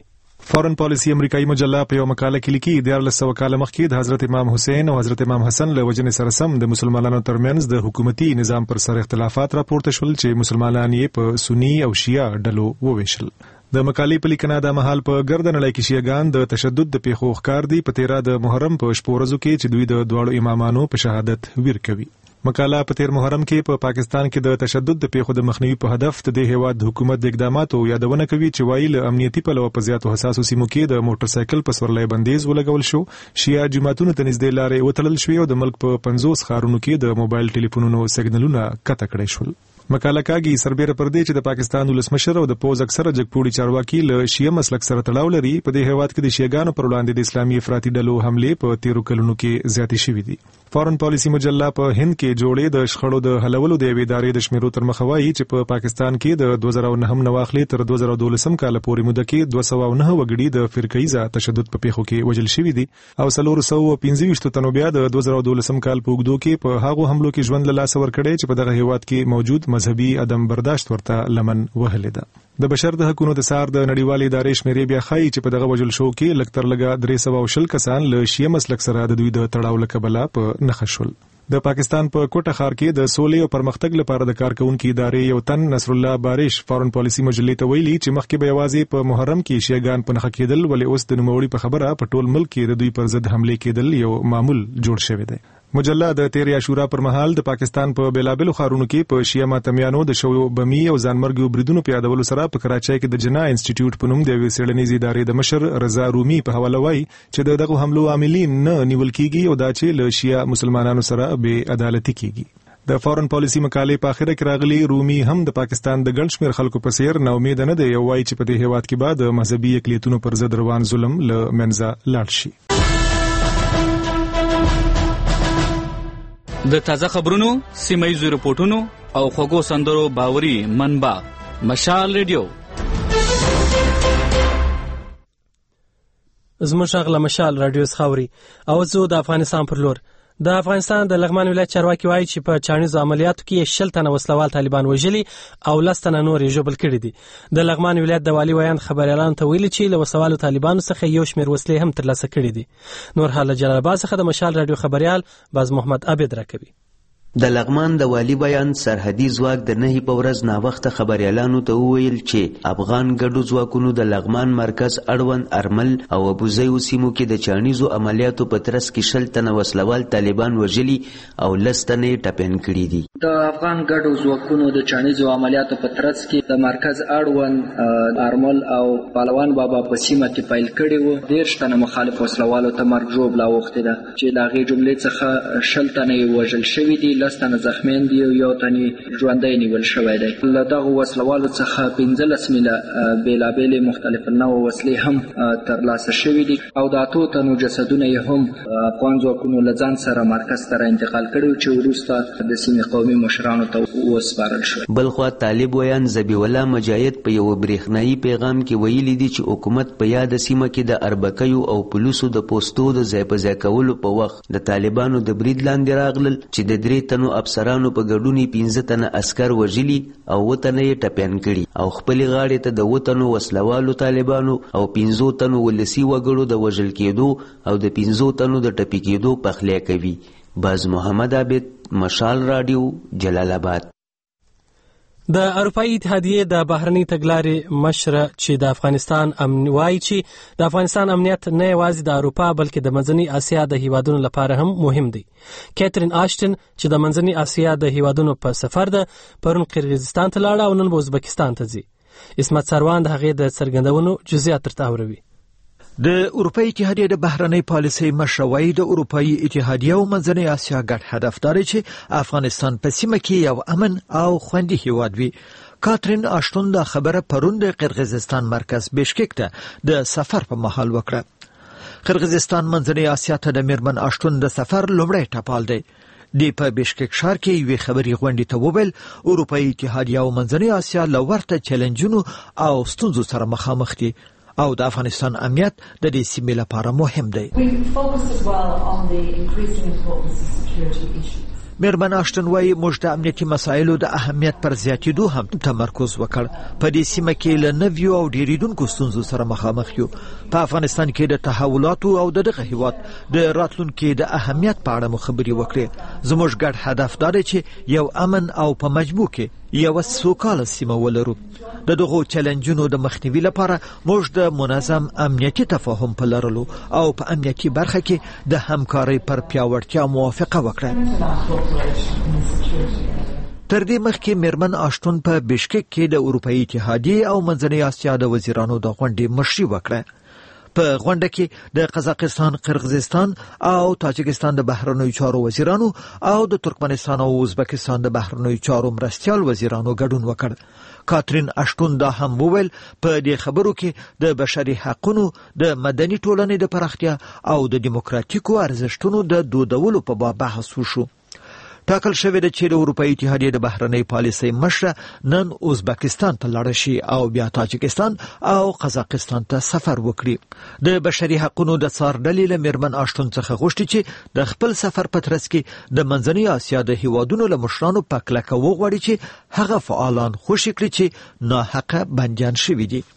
فارن پالیسی امریکایي مجله په یو مقاله کې لیکي د لس سوه کاله مخکې د حضرت امام حسین او حضرت امام حسن له وجنې سره سم د مسلمانانو ترمنځ د حکومتي نظام پر سر اختلافات راپورته شول چې مسلمانان یې په سنی او شیعه ډلو وویشل. د مقالې په لیکنه د مهال په ګرد نړۍ کې شیعهګان د تشدد د پیښو ښکار دي په تیرا د محرم په شپو ورځو کې چې دوی د دواړو امامانو په شهادت ویر کوي. مقاله په تیر محرم کې په پا پاکستان کې د تشدد د پیښو د مخنیوي په هدف د هیواد حکومت د اقداماتو یادونه کوي چې وایي له امنیتي پلوه په زیاتو حساسو سیمو کې د موټر سایکل په سورلۍ بندیز ولګول شو، شیعه جماعتونو ته نږدې لارې وتړل شوې او د ملک په پنځوس ښارونو کې د موبایل ټلیفونونو سیګنلونه قطع کړای شول. مقاله کاږي سربېره پر دې چې د پاکستان ولسمشر او د پوز اکثره جګپوړي چارواکي له شیعه مسلک سره تړاو لري. په دې هیواد کې د شیعهګانو پر وړاندې د اسلامي افراطي ډلو حملې په تیرو کلونو کې زیاتې شوې دي. فارن پالیسی مجله په هند کې جوړې د شخړو د حلولو د یوې ادارې د شمیرو تر مخه وایي چې په پاکستان کې د دوه زره نهم نه واخلې تر دوه زره دولسم کال پورې موده کې دوه سوه نهه وګړي د فرقه‌ایزه تشدد په پیښو کې وژل شوي دي او څلور سوه پنځه ویشت تنو بیا د دوه زره دولسم کال په اوږدو کې په هغو حملو کې ژوند له لاسه ورکړی چې په دغه هیواد کې موجود مذهبي عدم برداشت ورته لمن وهلې ده. د بشر د حقوقو د سار د نړیوالې ادارې شمیرې بیا ښایي چې په دغه وژل شو کې لږ تر لږه درې سوه او شل کسان له شیعه مسلک سره د دوی د تړاو له کبله په نښه شول. د پاکستان په کوټه ښار کې د سولې او پرمختګ لپاره د کارکونکو ادارې یو تن نصر الله بارش فارن پالیسی مجلې ته ویلي چې مخکې به یوازې په محرم کې شیعهګان په نښه کېدل، ولې اوس د نوموړي په خبره په ټول ملک کې د دوی پر ضد حملې کېدل یو معمول جوړ شوی دی. مجله د تیر عاشورا پر مهال د پاکستان په بیلابلو ښارونو کې په شیعه ماتمیانو د شویو بمی او ځانمرګي بریدونو په یادولو سره په کراچۍ کې د جنا انسټیټیوټ په نوم د یوې څېړنیزې ادارې د مشر رضا رومي په حواله وایي چې دغه حملو عاملین نه نیول کیږي او دا چې له شیعه مسلمانانو سره بې عدالتي کیږي. د فارن پالیسی مقالې په اخره کې راغلي رومي هم د پاکستان د ګڼ شمېر خلکو په څیر نا امید نه دی او وایي چې په دې هیواد کې به د مذهبي اقلیتونو پر ضد روان ظلم له منځه لاړ شي. د تازه خبرونو، سیمایي رپورټونو او خوږو سندرو باوري منبع مشال ریډیو. زموږ غږ مشال رادیو خاوري او زه د افغانستان پر لور. د افغانستان د لغمان ولایت چارواکي وایي چې په چاڼیزو عملیاتو کې شل تنه وسلوال طالبان وژلي او لس تنه نور یې ژوبل کړي دي. د لغمان ولایت د والي ویان خبريالانو ته ویلي چې له وسلوالو طالبانو څخه یو شمېر وسلې هم ترلاسه کړي دي. نور حال جلال آباد څخه د مشال رادیو خبريال باز محمد عابد راکوي. د لغمان د والی بیان سرحدي ځواک د نهي په ورځ ناوخته خبريالانو ته وویل چې افغان ګډو ځواکونو د لغمان مرکز اړوند ارمل او ابوزیو سیمو کې د چاڼیزو عملیاتو په ترڅ کې شل تنه وسلوال طالبان وژلي او لس تنه ټپین کړي دي. د افغان ګډو ځواکونو د چاڼیزو عملیاتو په ترڅ کې د مرکز اړوند ارمل او پهلوان بابا په سیمه کې پیل کړي وو. دېرش تنه مخالف وسلوالو ته مرګ ژوبله اوښتې ده چې د هغې جملې څخه شل تنه یې وژل شوي دي، لس تنه زخمیان دي او یو تن ژوندی نیول شوی دی. له دغو وسلوالو څخه پنځلس میله بېلابېلې مختلف النوع وسلې هم ترلاسه شوي دي او د اتو تنو جسدونه یې هم افغان ځواکونو له ځان سره مرکز ته را انتقال کړي چې وروسته د سیمې قومي مشرانو ته وسپارل شول. بلخوا طالب ویان ذبیح الله مجاهد په یو برېښنایي پیغام کې ویلي دي چې حکومت په یاده سیمه کې د اربکیو او پولیسو د پوستو د ځای په ځای کولو په وخت د طالبانو د برید لاندې راغلل چې د درې تنو افسرانو په ګډون پنځه تنه عسکر وژلي او اووه تنه یې ټپیان کړي او خپلې غاړې ته د اووه تنو وسلوالو طالبانو او پنځو تنو ولسي وګړو د وژل کېدو او د پنځو تنو د ټپي کېدو پخلی کوي. باز محمد عابد، مشال رادیو، جلال آباد. د اروپایي اتحادیې د بهرنۍ تګلارې مشره چې د افغانستان امن وایي چې د افغانستان امنیت نه یوازې د اروپا بلکې د منځنۍ اسیا د هیوادونو لپاره هم مهم دی. کیترین آشټن چې د منځنۍ اسیا د هیوادونو په سفر ده پرون قرغیزستان ته لاړه او نن به ازبکستان ته ځي. اسمت سروان د هغې د څرګندونو جزئیات درته اوري. د اروپایي اتحادیې د بهرنۍ پالیسۍ مشره وایي د اروپایي اتحادیې او منځنۍ اسیا ګډ هدف دا دی چې افغانستان په سیمه کې یو امن او خوندي هیواد وي. کاترین آشتون دا خبره پرون د قرغیزستان مرکز بشکک ته د سفر په مهال وکړه. قرغیزستان منځنۍ اسیا ته د میرمن آشتون د سفر لومړی ټپال دی. د په بشکک ښار کې یوې خبري غونډې ته وویل اروپایي اتحادیه او منځنۍ اسیا له ورته چیلنجونو او ستونزو سره مخامخ دي او د افغانستان امنیت د دې سیمې لپاره مهم دی. میرمن آشټن وایي موږ د امنیتي مسایلو د اهمیت پر زیاتېدو هم تمرکز وکړ. په دې سیمه کې له نویو او ډېرېدونکو ستونزو سره مخامخ یو. په افغانستان کې د تحولاتو او د دغه هیواد د راتلونکي د اهمیت په اړه مو خبرې وکړې. زموږ ګډ هدف دا دی چې یو امن او په مجموع کې یو سوکاله سیمه ولرو. د دغو چلنجونو د مخنیوي لپاره موږ د منظم امنیتي تفاهم په لرلو او په امنیتي برخه کې د همکارۍ پر پیاوړتیا موافقه وکړه. تر دې مخکې میرمن آشټون په بشکک کې د اروپایي اتحادیې او منځنۍ اسیا د وزیرانو د غونډې مشري وکړه. په غونډه کې د قزاقستان، قرغیزستان او تاجکستان د بهرنیو چارو وزیرانو او د ترکمنستان او ازبکستان د بهرنیو چارو مرستیال وزیرانو ګډون وکړ. کاترین آشټون دا هم وویل په دې خبرو کې د بشري حقوقو، د مدني ټولنې د پراختیا او د دیموکراتیکو ارزښتونو د دودولو په باب بحث وشو. ټاکل شوې ده چې د اروپایي اتحادیې د بهرنۍ پالیسۍ مشره نن ازبکستان ته لاړه شي او بیا تاجکستان او قزاقستان ته سفر وکړي. د بشري حقوقو د څار ډلې له میرمن آشټون څخه غوښتي چې د خپل سفر په ترڅ کې د منځنۍ اسیا د هیوادونو له مشرانو په کلکه وغواړي چې هغه فعالان خوشي کړي چې ناحقه بندیان شوي دي.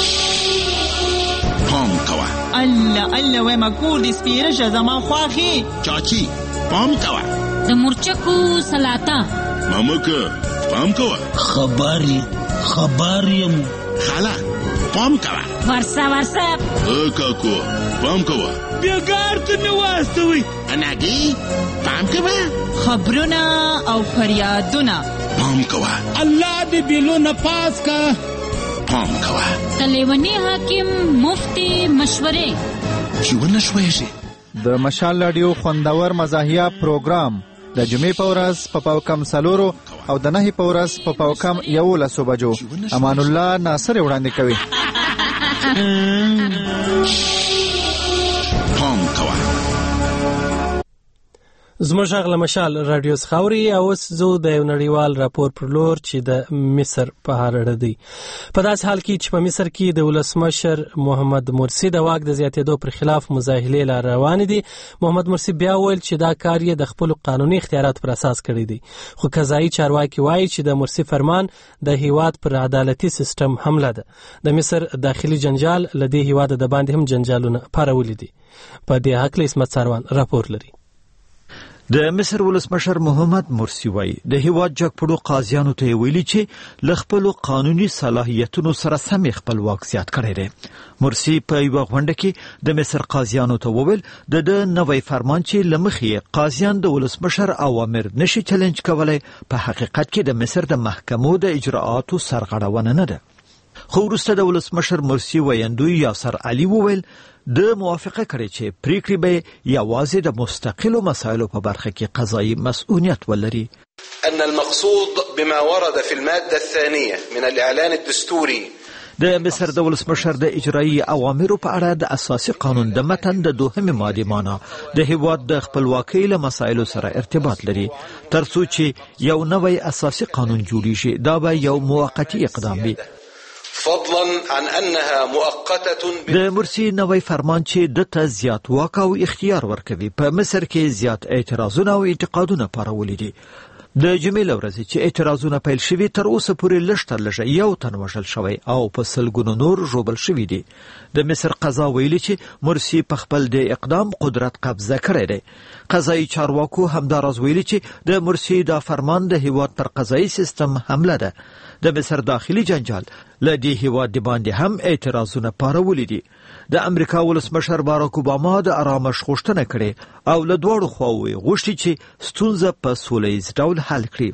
پام کوه الله الله وای ما کور دې سپیره شه زما خواخې چاچی پام کوه د مرچکو سلاطه مامکه پام کوه خبري خبریم خالا پام کوه ورسا ورسا ا کاکو پام کوه بیګار ته مې واستوي اناګي پام کوه خبرونه او فریادونه پام کوه الله دې بیلونه پاس کا پام کوه تلیونی حاکم مفتی مشورې ژوند شويږي. د مشال رادیو خوندور مزاحیه پروګرام د جمعې په ورځ په پاوکم سلورو او د نهي په ورځ په پاوکم یولسو بجو امان الله ناصر وړاندې کوي. پام کوه زموږ غږ له مشال رادیو څخه اوري. او اوس زه د یو نړیوال راپور پر لور چې د مصر په اړه دی. په داسې حال کې چې په مصر کې د ولسمشر محمد مرسي د واک د زیاتېدو پر خلاف مظاهرې لا روانې دي. محمد مرسي بیا ویل چې دا کار یې د خپل قانوني اختیارات پر اساس کړی دی. خو قضایي چارواکي وایي چې د مرسي فرمان د هیواد پر عدالتي سیستم حمله ده. د مصر داخلي جنجال له دې هیواد د باندې هم جنجالونه پارولي دي. په دې حق اسمت سروان راپور لري. د مصر ولسمشر محمد مرسي وایي د هیواد جګپړو قاضیانو ته ویلي چې له خپلو قانوني صلاحیتونو سره سم خپل واک زیات کړی دی. مرسي په یوه غونډه کې د مصر قاضیانو ته وویل د د نوی فرمان چې له مخې قاضیان د ولسمشر اوامر نشي چلنج کولی په حقیقت کې د مصر د محکمو د اجراعاتو سرغړونه نه ده. خو وروسته د ولسمشر مرسي ویندوی یاسر علي وویل د موافقه کړې چې پریکړې به یوازې د مستقلو مسایلو په برخه کې قضایي مسؤلیت ولري. ان المقصود بما ورد في الماده الثانيه من الاعلان الدستوري د مصر د ولسمشر د اجرایي اوامرو په اړه د اساسي قانون د متن د دوهمې مادې معنی د هیواد د خپلواکۍ له مسایلو سره ارتباط لري. ترڅو چې یو نوی اساسي قانون جوړیږي دا به یو موقتی اقدام وي. فضلا عن انها مؤقته. د مرسي نوی فرمان چې د ته زیات واک او اختیار ورکوي په مصر کې زیات اعتراضونه او انتقادونه پارولي دي. د جمعې له ورځې چې اعتراضونه پیل شوي تر اوسه پورې لږ تر لږه یو تن وژل شوی او په سلګونو نور ژوبل شوي دي. د مصر قضا ویلي چې مرسي په خپل د اقدام قدرت قبضه کړی دی. قضایي چارواکو همداراز ویلي چې د مرسي دا فرمان د هیواد پر قضایي سیستم حمله ده. د مصر داخلي جنجال له دې هیواد د باندې هم اعتراضونه پارولي دي. د امریکا ولسمشر باراک اوباما د آرامش غوښتنه کړې او له دواړو خواوو غوښتي چې ستونزه په سوله ییز ډول حل کړي.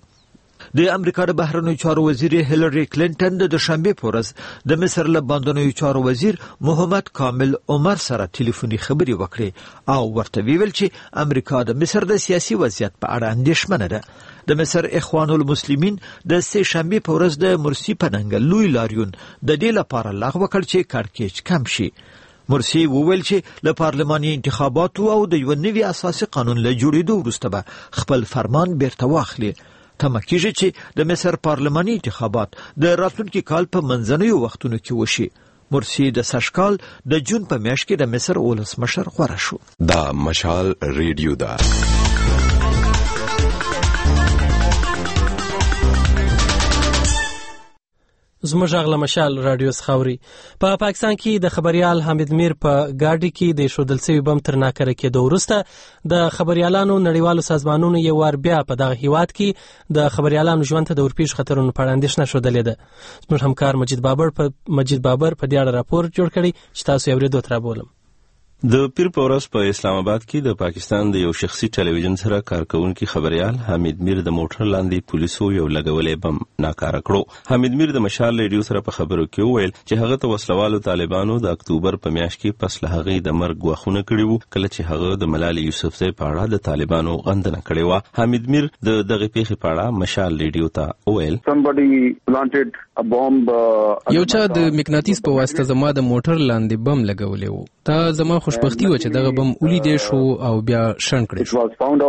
د امریکا د بهرنیو چارو وزیر هیلری کلینټن د دوشنبه په ورځ د مصر له بهرنیو چارو وزیر محمد کامل عمر سره ټلیفوني خبرې وکړې او ورته ویل چې امریکا د مصر د سیاسي وضعیت په اړه اندېښمنه ده. د مصر اخوان المسلمین د سه شنبه په ورځ د مرسي په ننګ لوی لاریون د دې لپاره لغوه کړ چې کارکېچ کم شي. مرسي وویل چې له پارلماني انتخاباتو او د یو نوي اساسي قانون له جوړېدو وروسته به خپل فرمان بیرته واخلي. تمه کېږي چې د مصر پارلماني انتخابات د راتلونکي کال په منځنیو وختونو کې وشي. مرسي د سشکال د جون په میاشت کې د مصر ولسمشر غوړه شو. دا مشال ریډیو دا زموږ غږ مشال رادیو سخاوري په پا پاکستان کې د خبريال حامد میر په ګاډي کې د شودل سوي بم تر ناکره کېدو وروسته د خبريالانو نړیوالو سازمانونو یو وار بیا په دغه هیواد کې د خبريالانو ژوند ته د ورپېښ خطرونو په اړه اندېښنه شودلې ده. زموږ همکار مجید بابر په مجید بابر په دې اړه راپور جوړ کړی چې تاسو یې اورېدو تر بولم. د پیر په ورځ په اسلام آباد کې د پاکستان د یو شخصي ټلویزیون سره کارکونکي خبريال حامد میر د موټر لاندې پولیسو یو لګولې بم ناکاره کړو. حامد میر د مشال ریډیو سره په خبرو کې وویل چې هغه ته وسلوالو طالبانو د اکتوبر په میاشت کې پس له هغه د مرګ غوښونه کړي وو کله چې هغه د ملالي یوسفزۍ په اړه د طالبانو غندنه کړې و. حامد میر د دغه پیښې په اړه مشال ریډیو ته وویل یو چا د مقناطیس په واسطه زما د موټر لاندې بم لګولې وو. تا زما خوشبختی و چې دغه بم ولیدې شو او بیا شنډ کړی شو.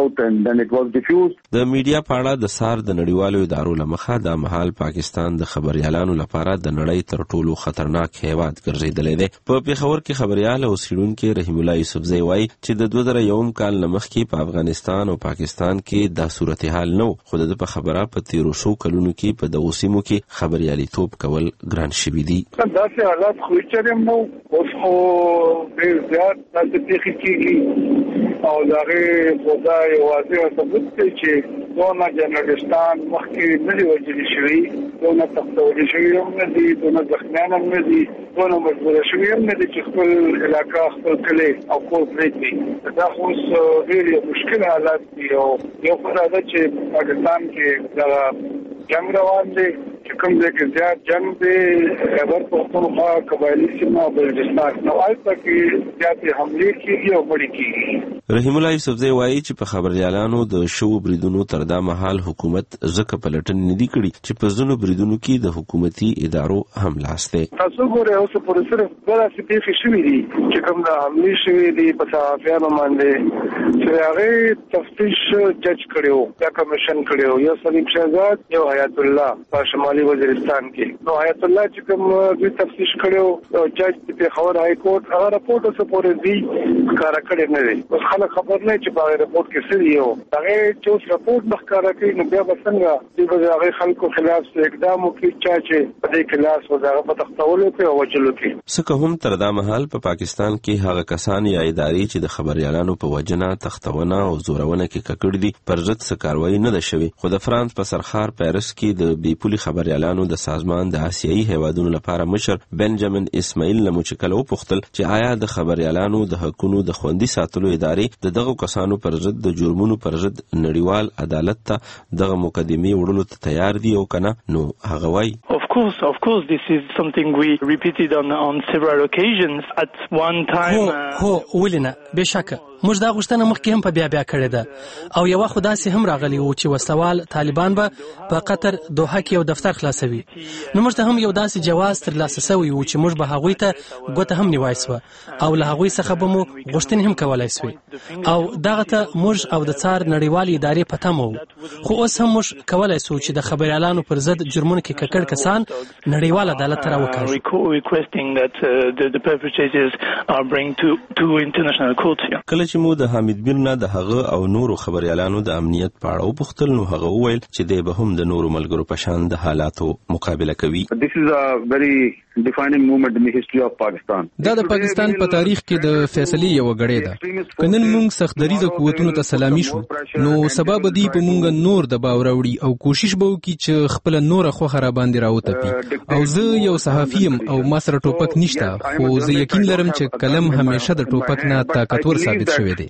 د میډیا په اړه د سار د نړیوالو ادارو لمخه د مهال پاکستان د خبريالانو لپاره د نړۍ تر ټولو خطرناک هیواد ګرځیدلی دی. په پیښور کې خبريال او سیډونکو رحیم الله یوسفزۍ وایي چې د دوه زره یوم کال مخکې په افغانستان او پاکستان کې دا صورتحال نو خو د په خبره په تیرو شو کلونو کې په دغو سیمو کې خبريالیتوب کول ګران شوي دي. داسې حالات خو هیڅ نو اوس خو ډېر زیات داسې پیښې کېږي او د هغې خدا یو واضح ثبوت دی چې دونه جرنالستان مخکې نه دي وژلي شوي، دونه تختولي شوي هم نه دي، دونه زخمیان هم نه دي، دونه مجبوره شوي هم نه دي چې خپل علاقه خپل کلی او کور پرېږدي. دا خو اوس ډېر یو مشکل حالات دي او یو خو دا ده چې پاکستان کې دغه جنگ روان دی چې کوم ځای کې زیات جنگ دی خیبر پختونخوا قبایلي سیمه او بلوچستان نو هلته کې زیاتې حملې کېږي او مړې کېږي. رحیم الله یوسفزۍ وایي چې په خبریالانو د شوو بریدونو تر دا مهال حکومت ځکه پلټنې نه دي کړي چې په ځینو بریدونو کې د حکومتي ادارو هم لاس دی. تاسو ګورئ اوس پورې صرف داسې پیښې شوي دي چې کوم د حملې شوي دي په صحافیانو باندې چې هغې تفتیش جج کړی و یا کمیشن کړی و، یو سلیم شهزاد یو حیات الله په شمالي وزیرستان کې. نو حیات الله چې کوم دوی تفتیش کړی و جج د پېښور های کورټ هغه رپورټ اوسه پورې دوی ښکاره کړی نه دی. اوس خلک خبر نه چې په هغې رپورټ کې څه دي او هغې چې اوس رپورټ نه ښکاره کوي نو بیا به څنګه دوی به د هغې خلکو خلاف اقدام وکړي چا چې په دې کې لاس و د هغه په تختولو کې او وژلو کې. څه که هم تر دا مهال په پاکستان کې هغه کسان یا ادارې چې د خبریالانو په وجنه تختونه او زورونه کې ککړ دي پر ضد څه کاروایي نه ده شوې. خو د فرانس په سرخار پیرس کې د بې پولي خبریالانو د سازمان د آسیایي هیوادونو لپاره مشر بنجامین اسماعیل له موچکل وپوښتل چې آیا د خبریالانو د حقونو د خوندي ساتلو ادارې د دغه کسانو پر ضد د جرمونو پر ضد نړیوال عدالت ته دغه مقدمې وړلو ته تیار دي او کنه. نو هغه وایي Of course, of course, this is something we repeated on on several occasions. At one time, هو هو ولینه بشکه موږ دا غوښتنه مخکې هم په بیا بیا کړې ده او یو خو داسې هم راغلی و چې وسلوال طالبان به په قطر دوحه کې یو دفتر خلاصوي. نو موږ ته هم یو داسې جواز ترلاسه سوی و چې موږ به هغوی ته ګوته هم نیوای سوه او له هغوی څخه به مو غوښتنې هم کولی سوې او دغه ته موږ او د څار نړیوالې ادارې په تمه وو. خو اوس هم موږ کولی سو چې د خبریالانو پر ضد جرمونو کې ککړ کسان نړیوال عدالت ته راوکاږو. کله چې مو د حامد میر نه د هغه او نورو خبریالانو د امنیت په اړه وپوښتل نو هغه وویل چې دی به هم د نورو ملګرو په شان د حالاتو مقابله کوي. دا د پاکستان په تاریخ کې د فیصلې یو غړې ده. کنن موږ سخت دریځه قوتونو ته سلامي شو نو سبب دی په موږ نور د باوراوړي او کوشش به وکړي چې خپل نور خو خراب باندې راوتپي. او زه یو صحافي یم او ما سره ټوپک نشته خو زه یقین لرم چې قلم همیشه د ټوپک نه طاقتور ثابت شوی دی.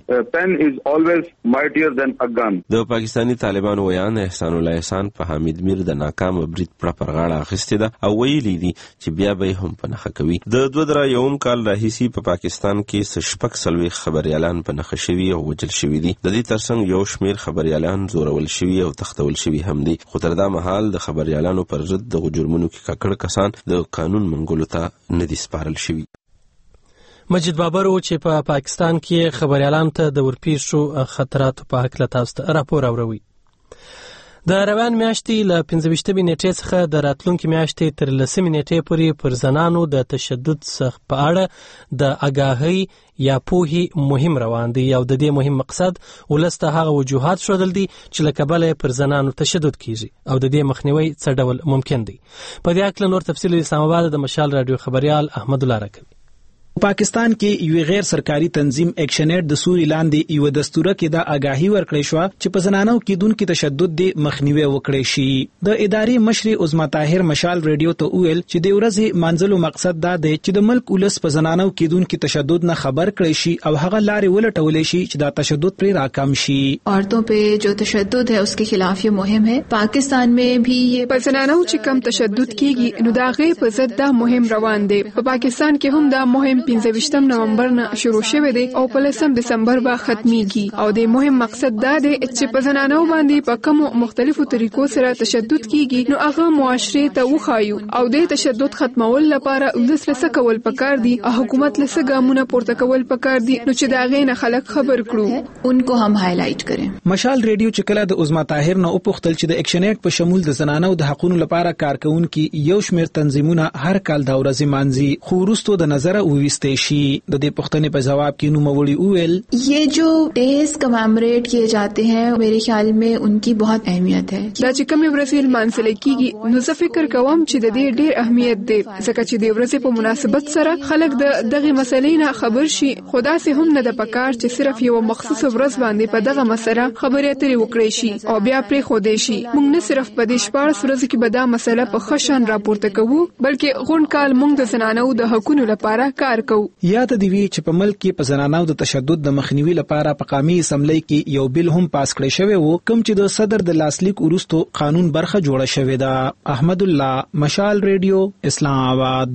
د پاکستانی طالبان ویان احسان الله احسان په حامد میر د ناکام برید پر پرغاړه اخیستې ده او ویلي دي چې بیا به هم په نخښه کوي. د دوه زره یوم کال راهیسې په پاکستان کې شپږ څلوېښت خبریالان په نښه شوي او وژل شوي دي. د دې ترڅنګ یو شمېر خبریالان زورول شوي او تختول شوي هم دي. خو تر دا مهال د خبریالانو پر ضد دغو جرمونو کې ککړ کسان د قانون منګولو ته نه دي سپارل شوي. مجید بابر و چې په پا پاکستان کې خبریالانو ته د ورپېښو خطراتو په هکله تاسو ته راپور اوروي. د روان میاشتې له پنځه ویشتمې نیټې څخه د راتلونکې میاشتې تر لسمې نیټې پورې پر زنانو د تشدد څخه په اړه د آګاهۍ یا پوهې مهم روان دی او د دې مهم مقصد ولس ته هغه وجوهات ښودل دي چې له کبله پر زنانو تشدد کیږي او د دې مخنیوي څه ډول ممکن دی. په دې اړه نور تفصیل اسلام آباد د مشال رادیو خبريال احمد الله راکوي. پاکستان کې یو غیر سرکاري تنظیم ایکشن ایډ د سوري لاندې یو دستوره کې د آگاهی ورکړې شو چې په زنانو کې دونکو تشدد د مخنیوي وکړي شي. د ادارې مشر عظما طاهر مشال ریډیو ته ویل چې د ورځې منځلو مقصد دا دی چې د ملک ولس په زنانو کې دونکو تشدد نه خبر کړي شي او هغه لارې ولټولې شي چې دا تشدد پر راکم شي. عورتوں पे जो तशद्दुद है उसके खिलाफ ये मुहिम है. पाकिस्तान में भी ये پر زنانو چې کم تشدد کیږي نو دا غي په ضد دا مهم روان دی. په پاکستان کې هم دا مهم پنځه ویشتم نومبر نه شروع شوه دی او په لسم دسمبر به ختميږي او د مهم مقصد دا دی چې په زنانو باندې په کوم مختلفو طریقو سره تشدد کیږي نو هغه معاشره ته وخایو او د تشدد ختمول لپاره ولس لسه کول پکار دي او حکومت لسه ګامونه پورته کول پکار دي نو چې دا غي نه خلک خبر کړو انکو هم هایلایټ کړي. مشال ریډیو چې کله د عظما طاهر نه وپوښتل چې د ایکشن ایډ په شمول د زنانو د حقوقو لپاره کارکونکو یو شمېر تنظیمونه هر کال د ورځې مانځي خو وروسته د نظر وویستې شي. د دې پوښتنې په جواب کې نو مولوی اویل یہ جو ډیز کمیموریٹ کیے جاتے ہیں میرے خیال میں ان کی بہت اہمیت ہے. دا چې کوم ورځې مانځل کیږي نو زه فکر کوم چې د دې ډېر اهمیت دی ځکه چې د ورځې په مناسبت سره خلک د دغه مسلې نه خبر شي. خدا سه هم نه د پکار چې صرف یو مخصوص ورځ باندې په دغه مسله خبرې اترې وکړي شي او بیا پرې خو دې شي. موږ نه صرف په دې شپږ ورځې کې به دا مسله په خشن راپورته کوو بلکې غون کال موږ د زنانو د حقوقو لپاره کار کوو. یا ته دی چې په ملک کې په زنانو د تشدد د مخنیوي لپاره په قومي اسمبلی کې یو بل هم پاس کړی شوی وو کوم چې د صدر د لاسلیک وروسته قانون برخه جوړه شوې ده. احمد الله مشال ریډیو اسلام آباد.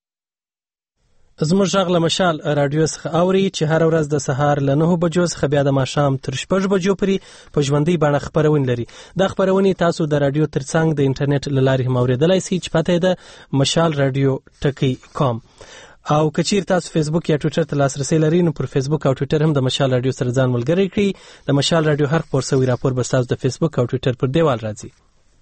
زموږ غږ له مشال رادیو څخه اوري چې هر ورځ د سهار له نهو بجو څخه بیا د ماښام تر شپږ بجو پورې په ژوندۍ بڼه خپرونه لري. دا خپرونه تاسو د رادیو ترڅنګ د انټرنیټ له لارې هم اوریدلای شئ چې پته ده مشال رادیو ټکی کام او کچیر تاسو فیسبوک یا ټوئیټر ته لاسرسي لرئ نو پر فیسبوک او ټوئیټر هم د مشال رادیو سره ځان ملګری کړئ. د مشال رادیو هر خبر سوي راپور به تاسو د فیسبوک او ټوئیټر پر دیوال راځي.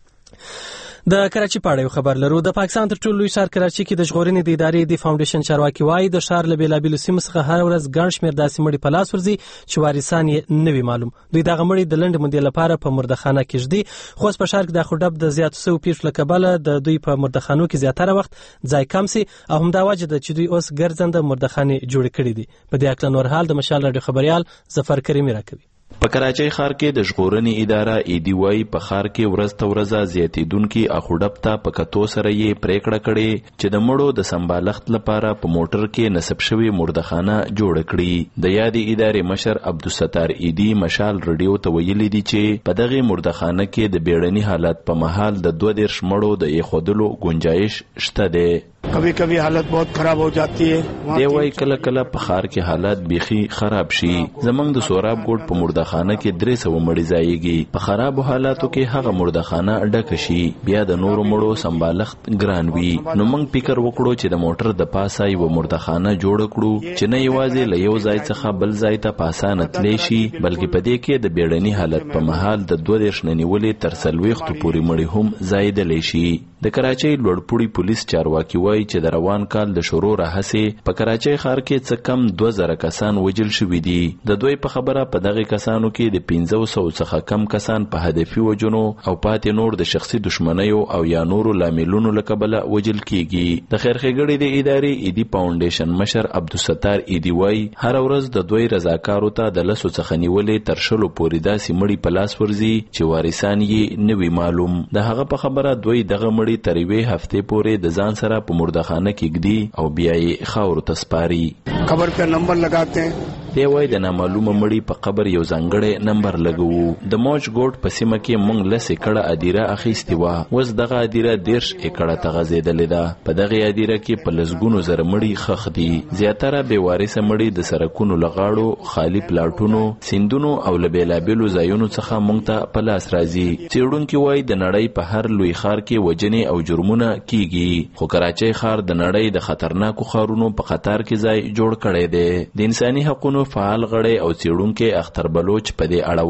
د کراچي په اړه یو خبر لرو. د پاکستان تر ټولو لوی ښار کراچي کې د ژغورنې د ادارې د فاونډیشن چارواکي وایي د ښار له بیلابیلو سیمو څخه هر ورځ ګڼ شمېر داسې مړي په لاس ورځي چې وارثان یې نه وي معلوم. دوی دغه مړي د لنډې مودې لپاره په مردخانه کې ږدي خو اوس په ښار کې د خړډب د زیاتو سوو پیښو له کبله د دوی په مردخانو کې زیاتره وخت ځای کم سي او همدا وجه ده چې دوی اوس ګرځنده مردخانې جوړې کړې دي. په دې اړه نور حال د مشال رادیو خبريال ظفر کریمي راکوي. په کراچۍ ښار کې د ژغورنې اداره ایډي وای په ښار کې ورځ ته ورځ زیاتېدونکي اخوډب ته په کتو سره یې پریکړه کړې چې د مړو د سمبالښت لپاره په موټر کې نصب شوی مردخانه جوړه کړي. د یادې ادارې مشر عبدالستار ایډي مشال رادیو ته ویلي دي چې په دغه مردخانه کې د بیړني حالت په مهال د دوه دېرش مړو د ایښودلو گنجایش شته دی. کبھی کبھی حالت بہت خراب ہو جاتی ہے. دی وای کله کله په ښار کې حالت بیخي خراب شي. زمنګ د سوراب ګوټ په مردخانه کې درې سوه مړي ځایږي. په خرابو حالاتو کې هغه مردخانه ډکه شي بیا د نورو مړو سمبالښت ګران وي. نو موږ فکر وکړو چې د موټر د پاسه یوه مردخانه جوړه کړو چې نه یوازې له یو ځای څخه بل ځای ته په اسانه تلی شي بلکې په دې کې د بیړني حالت په مهال د دوه دېرش نه نیولې تر څلوېښتو پورې مړي هم ځایېدلی شي. د کراچۍ لوړپوړي پولیس چارواکي وایي چې د روان کال د شروع راهیسې په کراچۍ ښار کې څه کم دوه زره کسان وژل شوي دي. د دوی په خبره په دغه کسانو کې د پنځه سوو څخه کم کسان په هدفي وژنو او پاتې نور د شخصي دښمنیو او یا نورو لاملونو له کبله وژل کیږي. د خیر ښېګړې د ادارې ایډي فاونډیشن مشر عبدالستار ایډي وایي هر ورځ د دوی رضاکارو ته د لسو څخه نیولې تر شلو پورې داسې مړي په لاس ورځي چې وارثان یې نه وي معلوم. د هغه په خبره دوی دغه مړي تر یوې هفتې پورې د ځان سره په مردخانه کې ږدي او بیا یې خاورو ته سپاري. قبر په نمبر لگاتے ہیں. دی وای د نامعلومه مړي په قبر یو ځانګړی نمبر لګوو. د موج ګوټ په سیمه کې موږ لس ایکړه ادیره اخیستې وه. اوس دغه ادیره دېرش ایکړه ته غځېدلې ده. په دغې ادیره کې په لسګونو زره مړي ښخ دي. زیاتره بې وارثه مړي د سړکونو له غاړو خالي پلاټونو سیندونو او له بېلابېلو ځایونو څخه موږ ته په لاس راځي. څېړونکي وایي د نړۍ په هر لوی ښار کې وژنې او جرمونه کیږي خو کراچۍ ښار د نړۍ د خطرناکو ښارونو په قطار کې ځای جوړ کړی دی. د انساني حقونو فعال غړی او څېړونکی اختر بلوچ په دې اړه وایي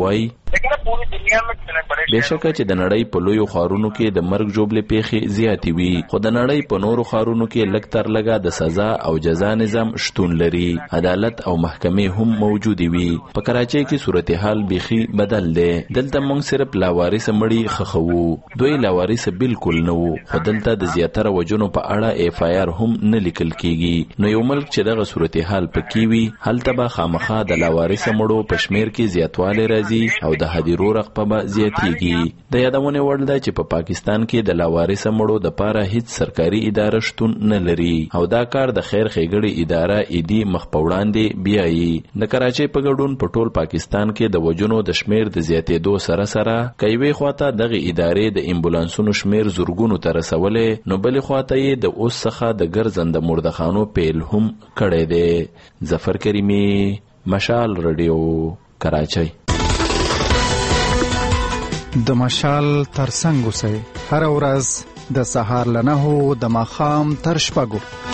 بهشکه چې د نړۍ په لویو ښارونو کې د مرګ ژوبلې پیښې زیاتې وي، خو د نړۍ په نورو ښارونو کې لږ تر لږه د سزا او جزا نظام شتون لري، عدالت او محکمې هم موجودې وي. په کراچۍ کې صورتحال بیخي بدل دی. دلته موږ صرف لاوارثه مړي خښوو، دوی لاوارثه بالکل نه وو، خو دلته د زیاتره وجونو په اړه اف آی آر هم نه لیکل کیږي. نو یو ملک چې دغه صورتحال پکې وي، هلته به خامخا د لاوارثه مړو په شمیر کې زیاتوالی راځي او د هدیرو رقبه به زیاتېږي. د یادونې وړ ده چې په پا پاکستان کې د لاوارثه مړو د پاره هیڅ سرکاري اداره شتون نه لري او دا کار د خیر ښېګړې اداره ایدي مخ په وړاندې بیایي. د کراچۍ په ګډون په ټول پاکستان کې د وجونو د شمیر د زیاتېدو سره سره که یوې خواته دغه ادارې د امبولانسونو شمیر زرګونو ته رسولی، نو بلې خواته یې د اوس څخه د ګرځنده مردخانو پیل هم کړی دی. ظفر کریمي، مشال رادیو، کراچۍ. د مشال ترڅنګ اوسئ، هر ورځ د سهار له نهو د ماښام تر شپږو